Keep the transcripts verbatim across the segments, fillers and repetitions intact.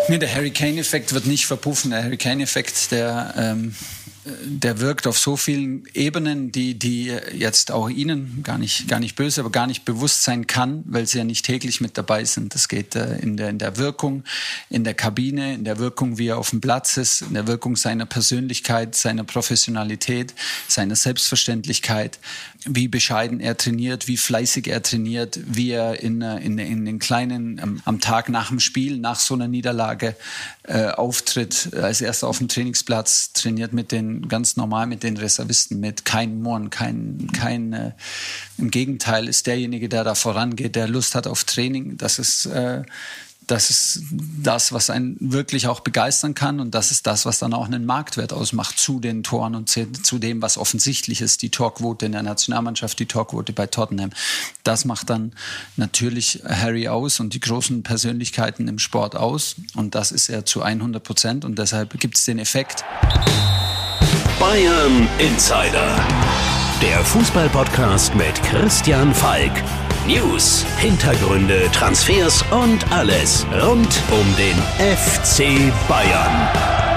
Nee, der Harry Kane-Effekt wird nicht verpuffen. Der Harry Kane-Effekt, der, ähm, der wirkt auf so vielen Ebenen, die, die jetzt auch Ihnen gar nicht, gar nicht böse, aber gar nicht bewusst sein kann, weil Sie ja nicht täglich mit dabei sind. Das geht äh, in der, in der Wirkung, in der Kabine, in der Wirkung, wie er auf dem Platz ist, in der Wirkung seiner Persönlichkeit, seiner Professionalität, seiner Selbstverständlichkeit, wie bescheiden er trainiert, wie fleißig er trainiert, wie er in, in, in den kleinen, am, am Tag nach dem Spiel, nach so einer Niederlage äh, auftritt, als erster auf dem Trainingsplatz, trainiert mit den, ganz normal mit den Reservisten mit, kein Murren, kein, kein äh, im Gegenteil ist derjenige, der da vorangeht, der Lust hat auf Training. Das ist, äh, das ist das, was einen wirklich auch begeistern kann, und das ist das, was dann auch einen Marktwert ausmacht zu den Toren und zu dem, was offensichtlich ist, die Torquote in der Nationalmannschaft, die Torquote bei Tottenham. Das macht dann natürlich Harry aus und die großen Persönlichkeiten im Sport aus, und das ist er zu hundert Prozent, und deshalb gibt es den Effekt. Bayern Insider, der Fußball-Podcast mit Christian Falk. News, Hintergründe, Transfers und alles rund um den F C Bayern.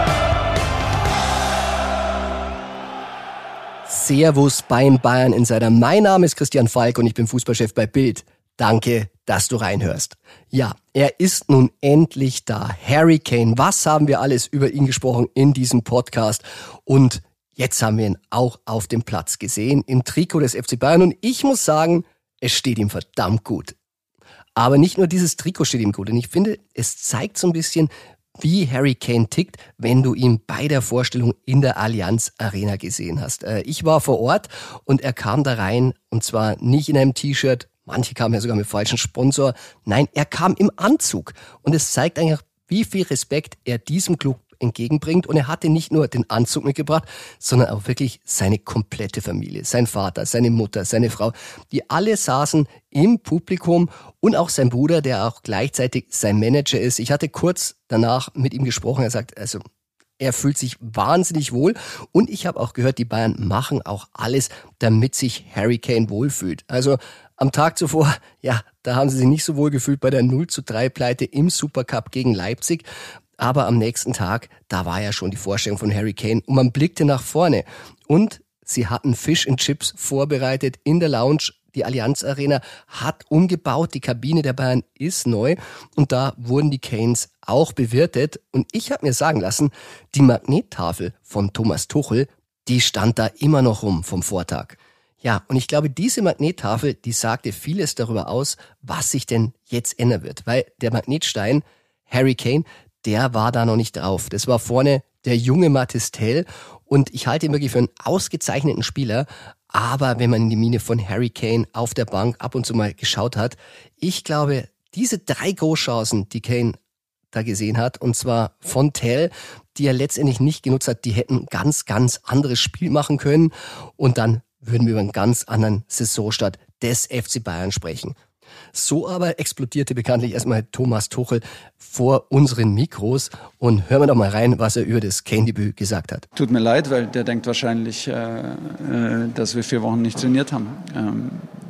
Servus beim Bayern Insider. Mein Name ist Christian Falk und ich bin Fußballchef bei Bild. Danke, dass du reinhörst. Ja, er ist nun endlich da. Harry Kane. Was haben wir alles über ihn gesprochen in diesem Podcast? Und jetzt haben wir ihn auch auf dem Platz gesehen, im Trikot des F C Bayern. Und ich muss sagen, es steht ihm verdammt gut. Aber nicht nur dieses Trikot steht ihm gut. Und ich finde, es zeigt so ein bisschen, wie Harry Kane tickt, wenn du ihn bei der Vorstellung in der Allianz Arena gesehen hast. Ich war vor Ort und er kam da rein, und zwar nicht in einem T-Shirt, manche kamen ja sogar mit falschem Sponsor. Nein, er kam im Anzug. Und es zeigt eigentlich, wie viel Respekt er diesem Club entgegenbringt. Und er hatte nicht nur den Anzug mitgebracht, sondern auch wirklich seine komplette Familie. Sein Vater, seine Mutter, seine Frau, die alle saßen im Publikum, und auch sein Bruder, der auch gleichzeitig sein Manager ist. Ich hatte kurz danach mit ihm gesprochen. Er sagt, also er fühlt sich wahnsinnig wohl, und ich habe auch gehört, die Bayern machen auch alles, damit sich Harry Kane wohlfühlt. Also am Tag zuvor, ja, da haben sie sich nicht so wohl gefühlt bei der null zu drei Pleite im Supercup gegen Leipzig. Aber am nächsten Tag, da war ja schon die Vorstellung von Harry Kane, und man blickte nach vorne. Und sie hatten Fish and Chips vorbereitet in der Lounge. Die Allianz Arena hat umgebaut, die Kabine der Bayern ist neu, und da wurden die Canes auch bewirtet. Und ich habe mir sagen lassen, die Magnettafel von Thomas Tuchel, die stand da immer noch rum vom Vortag. Ja, und ich glaube, diese Magnettafel, die sagte vieles darüber aus, was sich denn jetzt ändern wird. Weil der Magnetstein, Harry Kane, der war da noch nicht drauf. Das war vorne der junge Mathys Tel, und ich halte ihn wirklich für einen ausgezeichneten Spieler. Aber wenn man in die Miene von Harry Kane auf der Bank ab und zu mal geschaut hat, ich glaube, diese drei Großchancen, die Kane da gesehen hat, und zwar von Tel, die er letztendlich nicht genutzt hat, die hätten ganz, ganz anderes Spiel machen können, und dann würden wir über einen ganz anderen Saisonstart des F C Bayern sprechen. So aber explodierte bekanntlich erstmal Thomas Tuchel vor unseren Mikros, und hören wir doch mal rein, was er über das Kane-Debüt gesagt hat. Tut mir leid, weil der denkt wahrscheinlich, äh, äh, dass wir vier Wochen nicht trainiert haben. Ähm,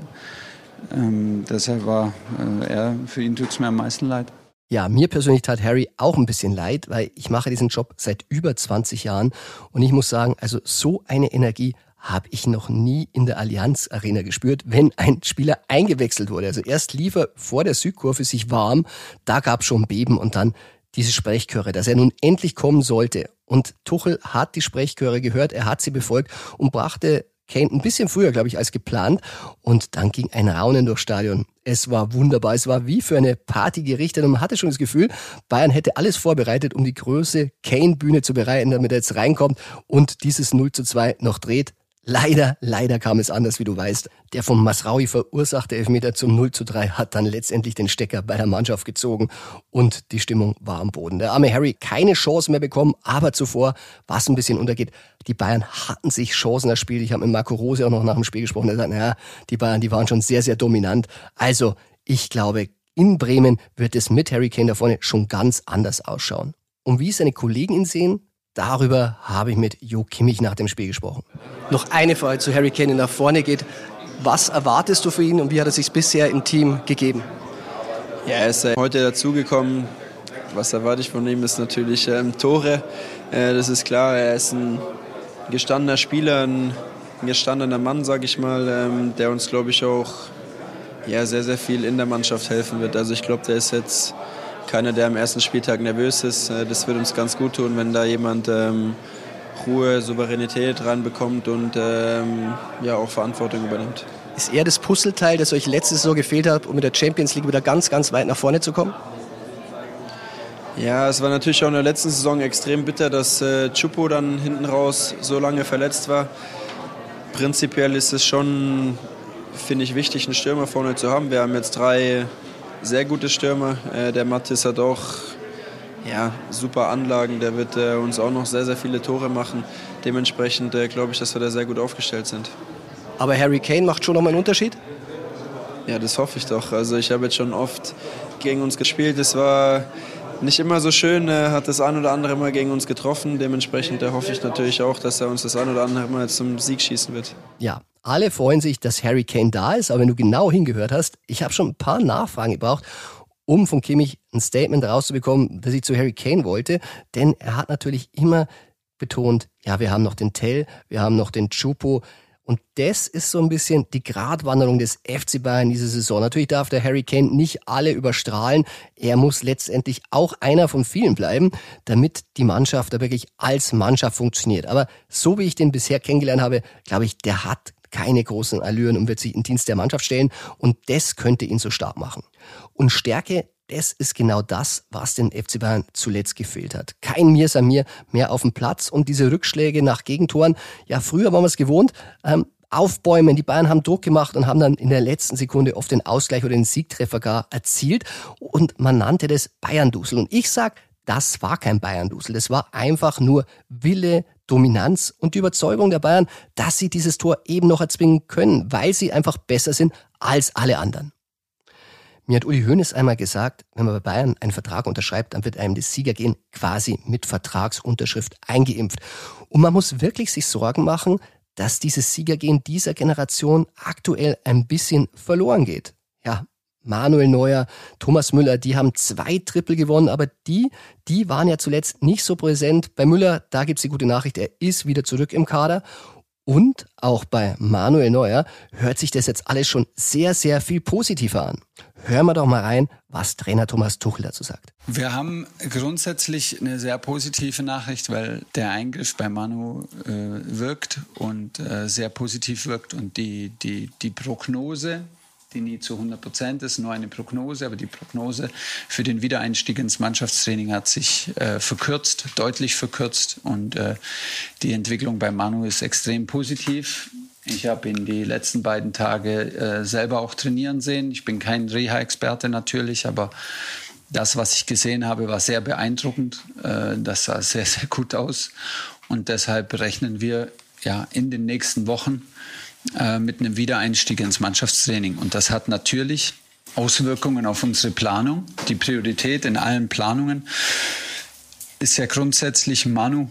ähm, deshalb war äh, er, für ihn tut es mir am meisten leid. Ja, mir persönlich tat Harry auch ein bisschen leid, weil ich mache diesen Job seit über zwanzig Jahren, und ich muss sagen, also so eine Energie habe ich noch nie in der Allianz Arena gespürt, wenn ein Spieler eingewechselt wurde. Also erst lief er vor der Südkurve sich warm, da gab schon Beben, und dann diese Sprechchöre, dass er nun endlich kommen sollte. Und Tuchel hat die Sprechchöre gehört, er hat sie befolgt und brachte Kane ein bisschen früher, glaube ich, als geplant. Und dann ging ein Raunen durchs Stadion. Es war wunderbar, es war wie für eine Party gerichtet, und man hatte schon das Gefühl, Bayern hätte alles vorbereitet, um die große Kane-Bühne zu bereiten, damit er jetzt reinkommt und dieses null zu zwei noch dreht. Leider, leider kam es anders, wie du weißt. Der von Masraoui verursachte Elfmeter zum null zu drei hat dann letztendlich den Stecker bei der Mannschaft gezogen, und die Stimmung war am Boden. Der arme Harry keine Chance mehr bekommen, aber zuvor, was ein bisschen untergeht, die Bayern hatten sich Chancen erspielt. Ich habe mit Marco Rose auch noch nach dem Spiel gesprochen, der sagt, naja, die Bayern, die waren schon sehr, sehr dominant. Also, ich glaube, in Bremen wird es mit Harry Kane da vorne schon ganz anders ausschauen. Und wie seine Kollegen ihn sehen, darüber habe ich mit Jo Kimmich nach dem Spiel gesprochen. Noch eine Frage zu Harry Kane, der nach vorne geht. Was erwartest du für ihn und wie hat er sich bisher im Team gegeben? Ja, er ist heute dazugekommen. was erwarte ich von ihm, ist natürlich ähm, Tore. Äh, das ist klar, er ist ein gestandener Spieler, ein, ein gestandener Mann, sage ich mal, ähm, der uns, glaube ich, auch ja, sehr, sehr viel in der Mannschaft helfen wird. Also ich glaube, der ist jetzt keiner, der am ersten Spieltag nervös ist. Äh, das wird uns ganz gut tun, wenn da jemand ähm, Ruhe, Souveränität reinbekommt und ähm, ja, auch Verantwortung übernimmt. Ist er das Puzzleteil, das euch letzte Saison gefehlt hat, um mit der Champions League wieder ganz, ganz weit nach vorne zu kommen? Ja, es war natürlich auch in der letzten Saison extrem bitter, dass äh, Choupo dann hinten raus so lange verletzt war. Prinzipiell ist es schon, finde ich, wichtig, einen Stürmer vorne zu haben. Wir haben jetzt drei sehr gute Stürmer. Äh, der Mathis hat auch ja, super Anlagen. Der wird äh, uns auch noch sehr, sehr viele Tore machen. Dementsprechend äh, glaube ich, dass wir da sehr gut aufgestellt sind. Aber Harry Kane macht schon noch mal einen Unterschied? Ja, das hoffe ich doch. Also ich habe jetzt schon oft gegen uns gespielt. Es war nicht immer so schön, er hat das ein oder andere Mal gegen uns getroffen. Dementsprechend hoffe ich natürlich auch, dass er uns das ein oder andere Mal zum Sieg schießen wird. Ja, alle freuen sich, dass Harry Kane da ist. Aber wenn du genau hingehört hast, ich habe schon ein paar Nachfragen gebraucht, um von Kimmich ein Statement rauszubekommen, das ich zu Harry Kane wollte. Denn er hat natürlich immer betont, ja, wir haben noch den Tell, wir haben noch den Choupo. Und das ist so ein bisschen die Gratwanderung des F C Bayern diese Saison. Natürlich darf der Harry Kane nicht alle überstrahlen. Er muss letztendlich auch einer von vielen bleiben, damit die Mannschaft da wirklich als Mannschaft funktioniert. Aber so wie ich den bisher kennengelernt habe, glaube ich, der hat keine großen Allüren und wird sich in Dienst der Mannschaft stellen. Und das könnte ihn so stark machen. Und Stärke, das ist genau das, was den F C Bayern zuletzt gefehlt hat. Kein Mir Samir mehr auf dem Platz und diese Rückschläge nach Gegentoren. Ja, früher waren wir es gewohnt, ähm, aufbäumen. Die Bayern haben Druck gemacht und haben dann in der letzten Sekunde oft den Ausgleich oder den Siegtreffer gar erzielt. Und man nannte das Bayern-Dusel. Und ich sag, das war kein Bayern-Dusel. Das war einfach nur Wille, Dominanz und die Überzeugung der Bayern, dass sie dieses Tor eben noch erzwingen können, weil sie einfach besser sind als alle anderen. Mir hat Uli Hoeneß einmal gesagt, wenn man bei Bayern einen Vertrag unterschreibt, dann wird einem das Siegergehen quasi mit Vertragsunterschrift eingeimpft. Und man muss wirklich sich Sorgen machen, dass dieses Siegergehen dieser Generation aktuell ein bisschen verloren geht. Ja, Manuel Neuer, Thomas Müller, die haben zwei Triple gewonnen, aber die, die waren ja zuletzt nicht so präsent. Bei Müller, da gibt's die gute Nachricht, er ist wieder zurück im Kader. Und auch bei Manuel Neuer hört sich das jetzt alles schon sehr, sehr viel positiver an. Hören wir doch mal rein, was Trainer Thomas Tuchel dazu sagt. Wir haben grundsätzlich eine sehr positive Nachricht, weil der Eingriff bei Manu äh, wirkt und äh, sehr positiv wirkt. Und die, die, die Prognose, die nie zu hundert Prozent ist, nur eine Prognose, aber die Prognose für den Wiedereinstieg ins Mannschaftstraining hat sich äh, verkürzt, deutlich verkürzt. Und äh, die Entwicklung bei Manu ist extrem positiv. Ich habe ihn die letzten beiden Tage äh, selber auch trainieren sehen. Ich bin kein Reha-Experte natürlich, aber das, was ich gesehen habe, war sehr beeindruckend. Äh, das sah sehr, sehr gut aus. Und deshalb rechnen wir ja in den nächsten Wochen äh, mit einem Wiedereinstieg ins Mannschaftstraining. Und das hat natürlich Auswirkungen auf unsere Planung. Die Priorität in allen Planungen ist ja grundsätzlich Manu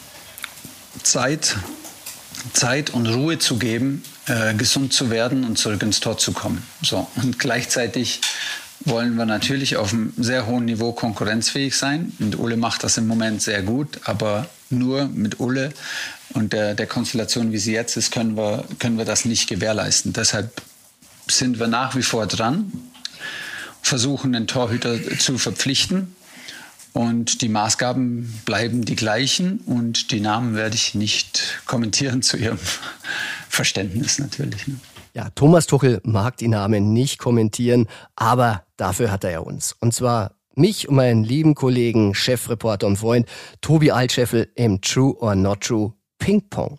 Zeit, Zeit und Ruhe zu geben, äh, gesund zu werden und zurück ins Tor zu kommen. So. Und gleichzeitig wollen wir natürlich auf einem sehr hohen Niveau konkurrenzfähig sein. Und Ole macht das im Moment sehr gut, aber nur mit Ole und der, der Konstellation, wie sie jetzt ist, können wir, können wir das nicht gewährleisten. Deshalb sind wir nach wie vor dran, versuchen, den Torhüter zu verpflichten. Und die Maßgaben bleiben die gleichen und die Namen werde ich nicht kommentieren zu Ihrem Verständnis natürlich. Ne? Ja, Thomas Tuchel mag die Namen nicht kommentieren, aber dafür hat er ja uns. Und zwar mich und meinen lieben Kollegen, Chefreporter und Freund Tobi Altscheffel im True or Not True Ping Pong.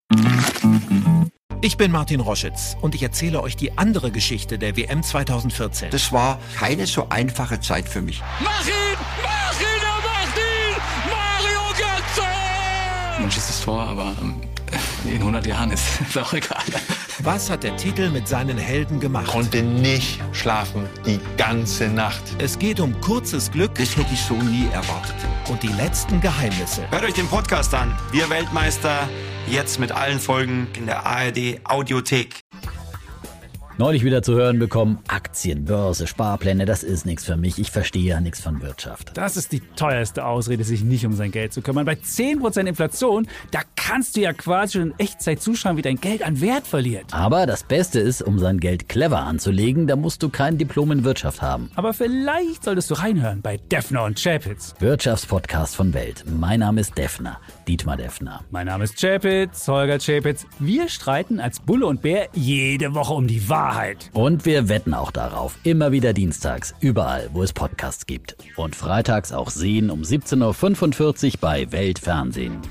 Ich bin Martin Roschitz und ich erzähle euch die andere Geschichte der W M zwanzig vierzehn. Das war keine so einfache Zeit für mich. Mach ihn! Mach ihn! Er macht ihn! Mario Götze! Man schießt das Tor, aber in hundert Jahren ist es auch egal. Was hat der Titel mit seinen Helden gemacht? Konnte nicht schlafen, die ganze Nacht. Es geht um kurzes Glück. Das hätte ich so nie erwartet. Und die letzten Geheimnisse. Hört euch den Podcast an. Wir Weltmeister. Jetzt mit allen Folgen in der A R D Audiothek. Neulich wieder zu hören bekommen, Aktien, Börse, Sparpläne, das ist nichts für mich. Ich verstehe ja nichts von Wirtschaft. Das ist die teuerste Ausrede, sich nicht um sein Geld zu kümmern. Bei zehn Prozent Inflation, da kannst du ja quasi schon in Echtzeit zuschauen, wie dein Geld an Wert verliert. Aber das Beste ist, um sein Geld clever anzulegen, da musst du kein Diplom in Wirtschaft haben. Aber vielleicht solltest du reinhören bei Defner und Chapitz. Wirtschaftspodcast von Welt. Mein Name ist Defner, Dietmar Defner. Mein Name ist Chapitz, Holger Chapitz. Wir streiten als Bulle und Bär jede Woche um die Wahrheit. Und wir wetten auch darauf. Immer wieder dienstags, überall, wo es Podcasts gibt. Und freitags auch sehen um siebzehn Uhr fünfundvierzig bei Welt Fernsehen.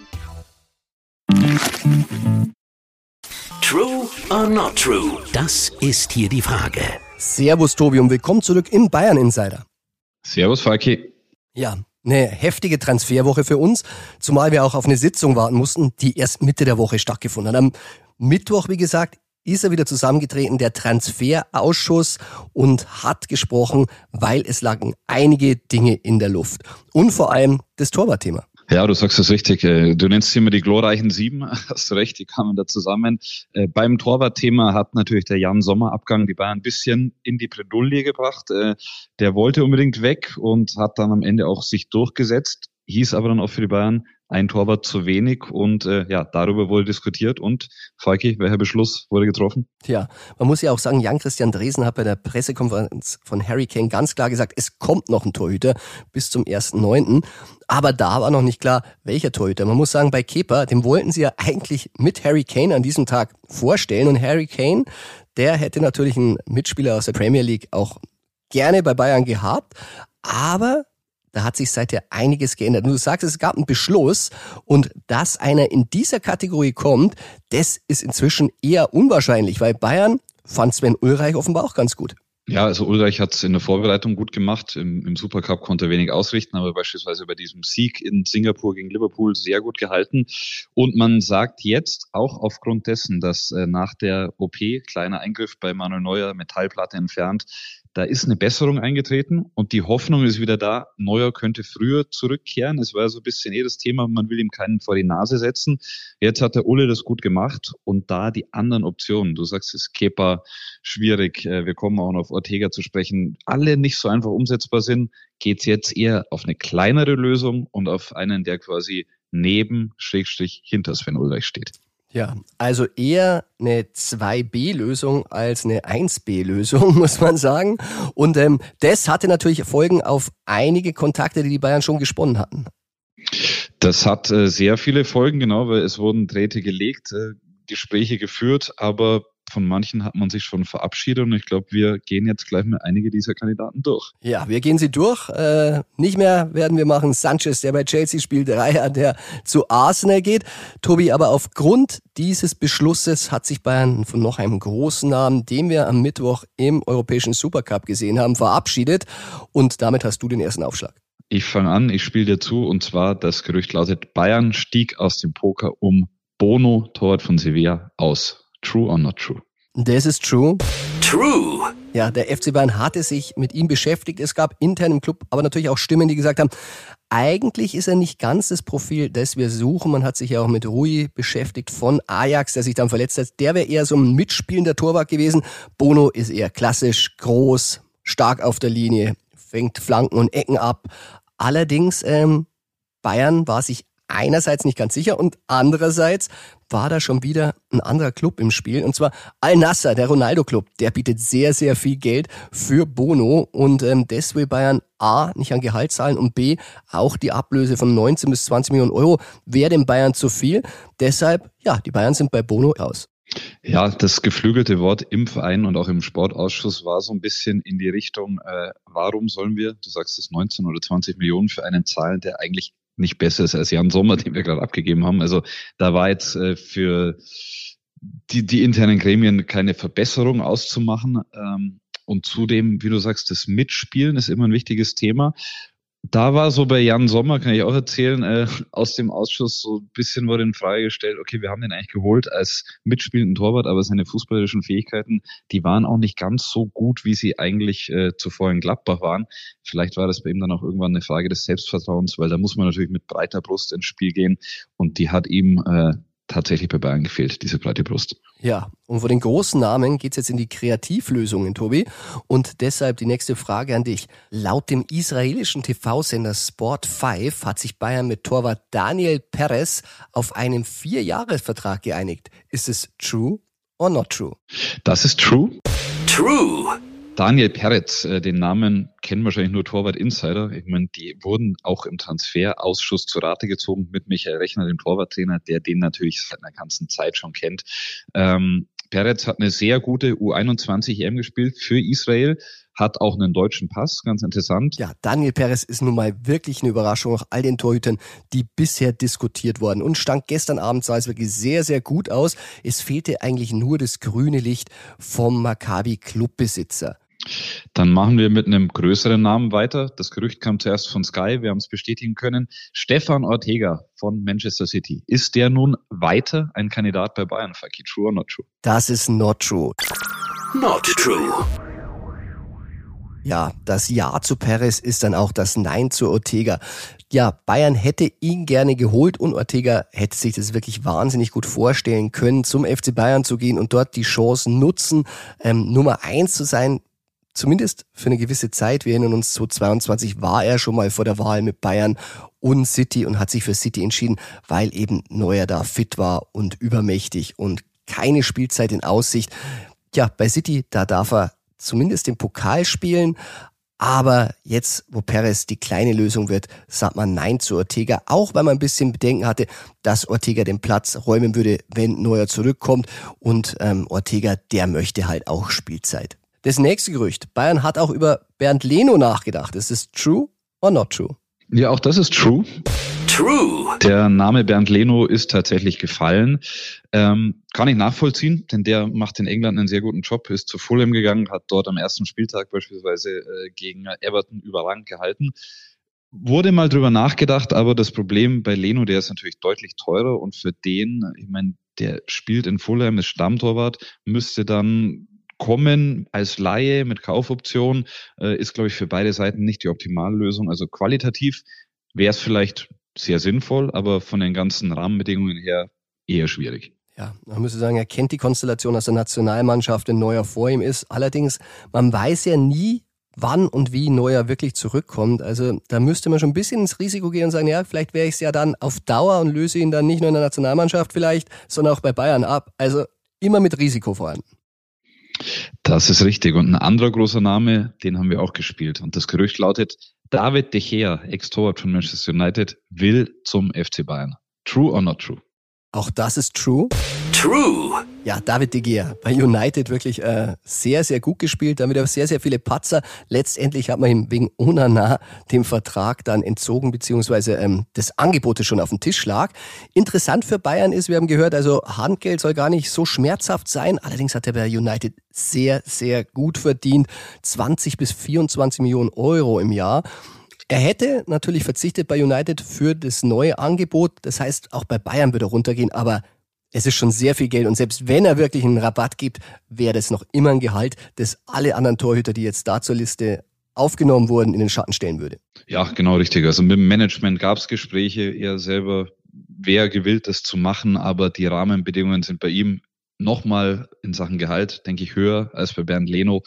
True or not true? Das ist hier die Frage. Servus Tobi und willkommen zurück im Bayern Insider. Servus Falki. Ja, eine heftige Transferwoche für uns, zumal wir auch auf eine Sitzung warten mussten, die erst Mitte der Woche stattgefunden hat. Am Mittwoch, wie gesagt, ist er wieder zusammengetreten, der Transferausschuss, und hat gesprochen, weil es lagen einige Dinge in der Luft. Und vor allem das Torwartthema. Ja, du sagst es richtig. Du nennst sie immer die glorreichen Sieben. Hast du recht, die kamen da zusammen. Beim Torwartthema hat natürlich der Jan Sommer-Abgang die Bayern ein bisschen in die Bredouille gebracht. Der wollte unbedingt weg und hat dann am Ende auch sich durchgesetzt. Hieß aber dann auch für die Bayern ein Torwart zu wenig, und äh, ja, darüber wurde diskutiert. Und Falki, welcher Beschluss wurde getroffen? Tja, man muss ja auch sagen, Jan-Christian Dresen hat bei der Pressekonferenz von Harry Kane ganz klar gesagt, es kommt noch ein Torhüter bis zum ersten neunten Aber da war noch nicht klar, welcher Torhüter. Man muss sagen, bei Kepa, dem wollten sie ja eigentlich mit Harry Kane an diesem Tag vorstellen. Und Harry Kane, der hätte natürlich einen Mitspieler aus der Premier League auch gerne bei Bayern gehabt. Aber da hat sich seither einiges geändert. Und du sagst, es gab einen Beschluss, und dass einer in dieser Kategorie kommt, das ist inzwischen eher unwahrscheinlich, weil Bayern fand Sven Ulreich offenbar auch ganz gut. Ja, also Ulreich hat es in der Vorbereitung gut gemacht. Im, im Supercup konnte er wenig ausrichten, aber beispielsweise bei diesem Sieg in Singapur gegen Liverpool sehr gut gehalten. Und man sagt jetzt auch aufgrund dessen, dass äh, nach der O P, kleiner Eingriff bei Manuel Neuer, Metallplatte entfernt, da ist eine Besserung eingetreten und die Hoffnung ist wieder da, Neuer könnte früher zurückkehren. Es war so ein bisschen eh das Thema, man will ihm keinen vor die Nase setzen. Jetzt hat der Ulle das gut gemacht, und da die anderen Optionen, du sagst es, Kepa, schwierig, wir kommen auch noch auf Ortega zu sprechen, alle nicht so einfach umsetzbar sind, geht's jetzt eher auf eine kleinere Lösung und auf einen, der quasi neben, Schrägstrich, hinter Sven Ulreich steht. Ja, also eher eine zwei B Lösung als eine eins B Lösung, muss man sagen. Und ähm, das hatte natürlich Folgen auf einige Kontakte, die die Bayern schon gesponnen hatten. Das hat äh, sehr viele Folgen, genau, weil es wurden Drähte gelegt, äh, Gespräche geführt, aber von manchen hat man sich schon verabschiedet, und ich glaube, wir gehen jetzt gleich mal einige dieser Kandidaten durch. Ja, wir gehen sie durch. Äh, nicht mehr werden wir machen Sanchez, der bei Chelsea spielt, Reiher, der zu Arsenal geht. Tobi, aber aufgrund dieses Beschlusses hat sich Bayern von noch einem großen Namen, den wir am Mittwoch im Europäischen Supercup gesehen haben, verabschiedet. Und damit hast du den ersten Aufschlag. Ich fange an, ich spiele dir zu, und zwar das Gerücht lautet, Bayern stieg aus dem Poker um Bono, Torwart von Sevilla, aus. True or not true? Das ist true. True. Ja, der F C Bayern hatte sich mit ihm beschäftigt. Es gab intern im Club aber natürlich auch Stimmen, die gesagt haben, eigentlich ist er nicht ganz das Profil, das wir suchen. Man hat sich ja auch mit Rui beschäftigt von Ajax, der sich dann verletzt hat. Der wäre eher so ein mitspielender Torwart gewesen. Bono ist eher klassisch, groß, stark auf der Linie, fängt Flanken und Ecken ab. Allerdings, ähm, Bayern war sich einerseits nicht ganz sicher, und andererseits war da schon wieder ein anderer Club im Spiel, und zwar Al-Nassr, der Ronaldo-Club. Der bietet sehr, sehr viel Geld für Bono, und ähm, das will Bayern A, nicht an Gehalt zahlen, und B, auch die Ablöse von neunzehn bis zwanzig Millionen Euro wäre den Bayern zu viel. Deshalb, ja, die Bayern sind bei Bono raus. Ja, das geflügelte Wort im Verein und auch im Sportausschuss war so ein bisschen in die Richtung, äh, warum sollen wir, du sagst es, neunzehn oder zwanzig Millionen für einen zahlen, der eigentlich nicht besser ist als Jan Sommer, den wir gerade abgegeben haben. Also da war jetzt äh, für die, die internen Gremien keine Verbesserung auszumachen. Ähm, und zudem, wie du sagst, das Mitspielen ist immer ein wichtiges Thema. Da war so bei Jan Sommer, kann ich auch erzählen, äh, aus dem Ausschuss so ein bisschen wurde in Frage gestellt, okay, wir haben den eigentlich geholt als mitspielenden Torwart, aber seine fußballerischen Fähigkeiten, die waren auch nicht ganz so gut, wie sie eigentlich äh, zuvor in Gladbach waren. Vielleicht war das bei ihm dann auch irgendwann eine Frage des Selbstvertrauens, weil da muss man natürlich mit breiter Brust ins Spiel gehen, und die hat ihm äh, tatsächlich bei Bayern gefehlt, diese breite Brust. Ja, und von den großen Namen geht's jetzt in die Kreativlösungen, Tobi. Und deshalb die nächste Frage an dich. Laut dem israelischen T V-Sender Sport fünf hat sich Bayern mit Torwart Daniel Perez auf einen Vierjahresvertrag geeinigt. Ist es true or not true? Das ist true. True. Daniel Perez, äh, den Namen kennen wahrscheinlich nur Torwart-Insider. Ich meine, die wurden auch im Transferausschuss zu Rate gezogen mit Michael Rechner, dem Torwarttrainer, der den natürlich seit einer ganzen Zeit schon kennt. Ähm, Perez hat eine sehr gute U einundzwanzig E M gespielt für Israel, hat auch einen deutschen Pass, ganz interessant. Ja, Daniel Perez ist nun mal wirklich eine Überraschung nach all den Torhütern, die bisher diskutiert wurden. Und stand gestern Abend, sah es wirklich sehr, sehr gut aus. Es fehlte eigentlich nur das grüne Licht vom Maccabi-Clubbesitzer. Dann machen wir mit einem größeren Namen weiter. Das Gerücht kam zuerst von Sky, wir haben es bestätigen können. Stefan Ortega von Manchester City. Ist der nun weiter ein Kandidat bei Bayern, Falki? True or not true? Das ist not true. Not true. Ja, das Ja zu Perez ist dann auch das Nein zu Ortega. Ja, Bayern hätte ihn gerne geholt und Ortega hätte sich das wirklich wahnsinnig gut vorstellen können, zum F C Bayern zu gehen und dort die Chance nutzen, ähm, Nummer eins zu sein. Zumindest für eine gewisse Zeit. Wir erinnern uns, zweitausendzweiundzwanzig war er schon mal vor der Wahl mit Bayern und City und hat sich für City entschieden, weil eben Neuer da fit war und übermächtig und keine Spielzeit in Aussicht. Ja, bei City, da darf er zumindest den Pokal spielen. Aber jetzt, wo Perez die kleine Lösung wird, sagt man Nein zu Ortega. Auch weil man ein bisschen Bedenken hatte, dass Ortega den Platz räumen würde, wenn Neuer zurückkommt. Und ähm, Ortega, der möchte halt auch Spielzeit. Das nächste Gerücht. Bayern hat auch über Bernd Leno nachgedacht. Ist es true or not true? Ja, auch das ist true. True. Der Name Bernd Leno ist tatsächlich gefallen. Ähm, kann ich nachvollziehen, denn der macht in England einen sehr guten Job, ist zu Fulham gegangen, hat dort am ersten Spieltag beispielsweise äh, gegen Everton überragend gehalten. Wurde mal drüber nachgedacht, aber das Problem bei Leno, der ist natürlich deutlich teurer und für den, ich meine, der spielt in Fulham, ist Stammtorwart, müsste dann kommen als Laie mit Kaufoption, äh, ist, glaube ich, für beide Seiten nicht die optimale Lösung. Also qualitativ wäre es vielleicht sehr sinnvoll, aber von den ganzen Rahmenbedingungen her eher schwierig. Ja, man müsste sagen, er kennt die Konstellation aus der Nationalmannschaft, wenn Neuer vor ihm ist. Allerdings, man weiß ja nie, wann und wie Neuer wirklich zurückkommt. Also da müsste man schon ein bisschen ins Risiko gehen und sagen, ja, vielleicht wäre ich es ja dann auf Dauer und löse ihn dann nicht nur in der Nationalmannschaft vielleicht, sondern auch bei Bayern ab. Also immer mit Risiko vorhanden. Das ist richtig. Und ein anderer großer Name, den haben wir auch gespielt. Und das Gerücht lautet, David De Gea, Ex-Torwart von Manchester United, will zum F C Bayern. True or not true? Auch das ist true. True. Ja, David De Gea bei United wirklich äh, sehr, sehr gut gespielt. Damit aber sehr, sehr viele Patzer. Letztendlich hat man ihm wegen Onana dem Vertrag dann entzogen, beziehungsweise ähm, das Angebot schon auf dem Tisch lag. Interessant für Bayern ist, wir haben gehört, also Handgeld soll gar nicht so schmerzhaft sein. Allerdings hat er bei United sehr, sehr gut verdient. zwanzig bis vierundzwanzig Millionen Euro im Jahr. Er hätte natürlich verzichtet bei United für das neue Angebot. Das heißt, auch bei Bayern würde er runtergehen, aber es ist schon sehr viel Geld und selbst wenn er wirklich einen Rabatt gibt, wäre das noch immer ein Gehalt, das alle anderen Torhüter, die jetzt da zur Liste aufgenommen wurden, in den Schatten stellen würde. Ja, genau richtig. Also mit dem Management gab es Gespräche, er selber wäre gewillt, das zu machen, aber die Rahmenbedingungen sind bei ihm nochmal in Sachen Gehalt, denke ich, höher als bei Bernd Leno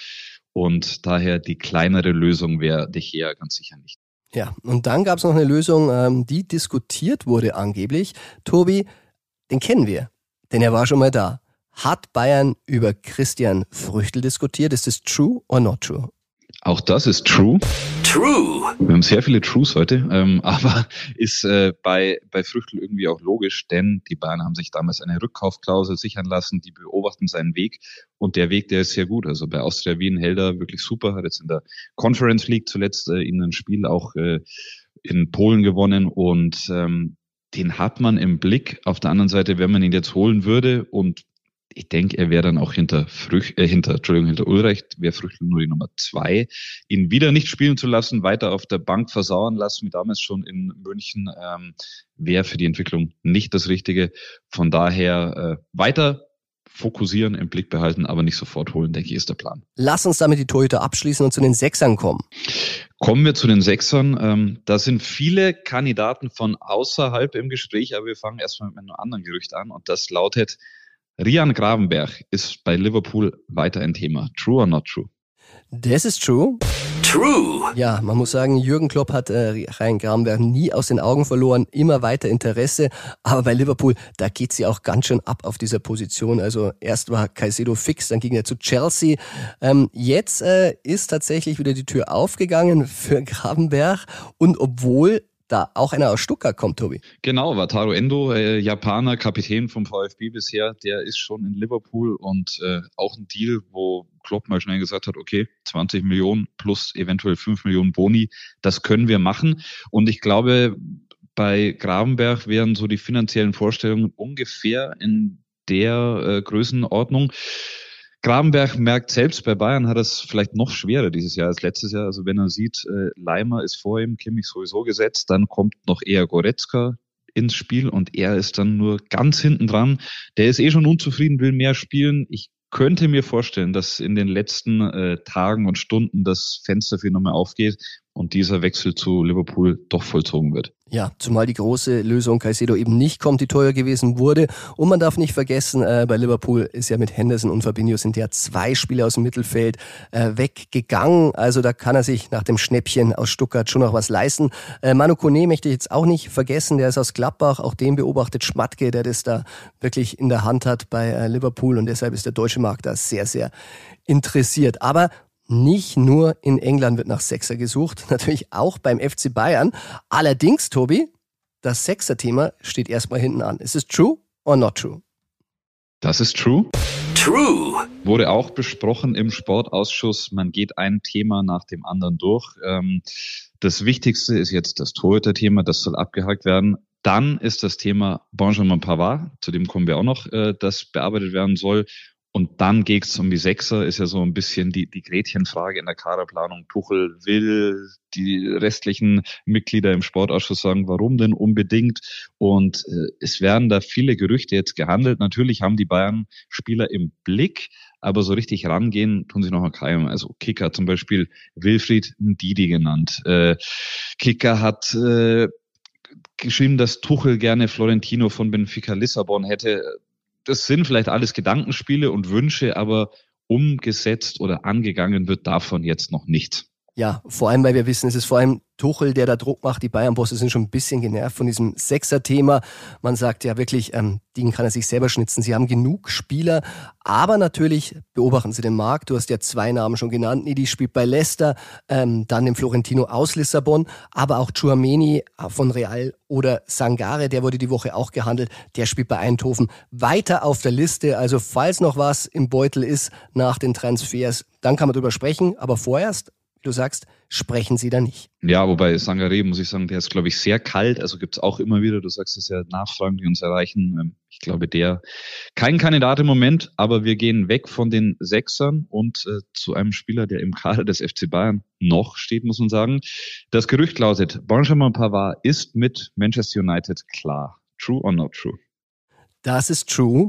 und daher die kleinere Lösung wäre De Gea ganz sicher nicht. Ja, und dann gab es noch eine Lösung, die diskutiert wurde angeblich. Tobi, den kennen wir, denn er war schon mal da. Hat Bayern über Christian Früchtl diskutiert? Ist das true or not true? Auch das ist true. True. Wir haben sehr viele Trues heute, ähm, aber ist äh, bei, bei Früchtl irgendwie auch logisch, denn die Bayern haben sich damals eine Rückkaufklausel sichern lassen, die beobachten seinen Weg und der Weg, der ist sehr gut. Also bei Austria Wien hält er wirklich super, hat jetzt in der Conference League zuletzt äh, in einem Spiel auch äh, in Polen gewonnen und ähm, den hat man im Blick. Auf der anderen Seite, wenn man ihn jetzt holen würde und ich denke, er wäre dann auch hinter Früch, äh, hinter, Entschuldigung, hinter Ulreich, wäre Früchtl nur die Nummer zwei. Ihn wieder nicht spielen zu lassen, weiter auf der Bank versauern lassen, wie damals schon in München, ähm, wäre für die Entwicklung nicht das Richtige. Von daher äh, weiter fokussieren, im Blick behalten, aber nicht sofort holen, denke ich, ist der Plan. Lass uns damit die Torhüter abschließen und zu den Sechsern kommen. Kommen wir zu den Sechsern. Ähm, da sind viele Kandidaten von außerhalb im Gespräch, aber wir fangen erstmal mit einem anderen Gerücht an und das lautet, Rian Gravenberch ist bei Liverpool weiter ein Thema. True or not true? Das ist true. True. Ja, man muss sagen, Jürgen Klopp hat äh, Rian Gravenberch nie aus den Augen verloren, immer weiter Interesse. Aber bei Liverpool, da geht sie auch ganz schön ab auf dieser Position. Also erst war Caicedo fix, dann ging er zu Chelsea. Ähm, jetzt äh, ist tatsächlich wieder die Tür aufgegangen für Gravenberch. Und obwohl da auch einer aus Stuttgart kommt, Tobi. Genau, Wataru Endo, äh, Japaner, Kapitän vom VfB bisher, der ist schon in Liverpool und äh, auch ein Deal, wo Klopp mal schnell gesagt hat, okay, zwanzig Millionen plus eventuell fünf Millionen Boni, das können wir machen. Und ich glaube, bei Gravenberch wären so die finanziellen Vorstellungen ungefähr in der äh, Größenordnung. Gravenberch merkt selbst, bei Bayern hat es vielleicht noch schwerer dieses Jahr als letztes Jahr. Also wenn er sieht, äh, Leimer ist vor ihm, Kimmich sowieso gesetzt, dann kommt noch eher Goretzka ins Spiel und er ist dann nur ganz hinten dran. Der ist eh schon unzufrieden, will mehr spielen. Ich könnte mir vorstellen, dass in den letzten äh, Tagen und Stunden das Fenster für ihn nochmal aufgeht und dieser Wechsel zu Liverpool doch vollzogen wird. Ja, zumal die große Lösung Caicedo eben nicht kommt, die teuer gewesen wurde. Und man darf nicht vergessen, äh, bei Liverpool ist ja mit Henderson und Fabinho sind ja zwei Spieler aus dem Mittelfeld äh, weggegangen. Also da kann er sich nach dem Schnäppchen aus Stuttgart schon noch was leisten. Äh, Manu Koné möchte ich jetzt auch nicht vergessen, der ist aus Gladbach. Auch den beobachtet Schmatke, der das da wirklich in der Hand hat bei äh, Liverpool. Und deshalb ist der deutsche Markt da sehr, sehr interessiert. Aber nicht nur in England wird nach Sechser gesucht, natürlich auch beim F C Bayern. Allerdings, Tobi, das Sechser-Thema steht erstmal hinten an. Ist es true or not true? Das ist true. True. Wurde auch besprochen im Sportausschuss. Man geht ein Thema nach dem anderen durch. Das Wichtigste ist jetzt das Torhüter-Thema, das soll abgehakt werden. Dann ist das Thema Benjamin Pavard, zu dem kommen wir auch noch, das bearbeitet werden soll. Und dann geht's um die Sechser, ist ja so ein bisschen die, die Gretchenfrage in der Kaderplanung. Tuchel will die restlichen Mitglieder im Sportausschuss sagen, warum denn unbedingt? Und äh, es werden da viele Gerüchte jetzt gehandelt. Natürlich haben die Bayern-Spieler im Blick, aber so richtig rangehen tun sie noch mal keinem. Also Kicker zum Beispiel Wilfried Ndidi genannt. Äh, Kicker hat äh, geschrieben, dass Tuchel gerne Florentino von Benfica Lissabon hätte. Das sind vielleicht alles Gedankenspiele und Wünsche, aber umgesetzt oder angegangen wird davon jetzt noch nichts. Ja, vor allem, weil wir wissen, es ist vor allem Tuchel, der da Druck macht. Die Bayern-Bosse sind schon ein bisschen genervt von diesem Sechser-Thema. Man sagt ja wirklich, ähm, den kann er sich selber schnitzen. Sie haben genug Spieler, aber natürlich beobachten sie den Markt. Du hast ja zwei Namen schon genannt. Nidi spielt bei Leicester, ähm, dann den Florentino aus Lissabon, aber auch Tchouaméni von Real oder Sangare, der wurde die Woche auch gehandelt. Der spielt bei Eindhoven weiter auf der Liste. Also falls noch was im Beutel ist nach den Transfers, dann kann man drüber sprechen, aber vorerst, du sagst, sprechen sie da nicht. Ja, wobei Sangare, muss ich sagen, der ist, glaube ich, sehr kalt. Also gibt's auch immer wieder, du sagst es ja, Nachfragen, die uns erreichen. Ich glaube, der kein Kandidat im Moment, aber wir gehen weg von den Sechsern und äh, zu einem Spieler, der im Kader des F C Bayern noch steht, muss man sagen. Das Gerücht lautet, Benjamin Pavard ist mit Manchester United klar. True or not true? Das ist true.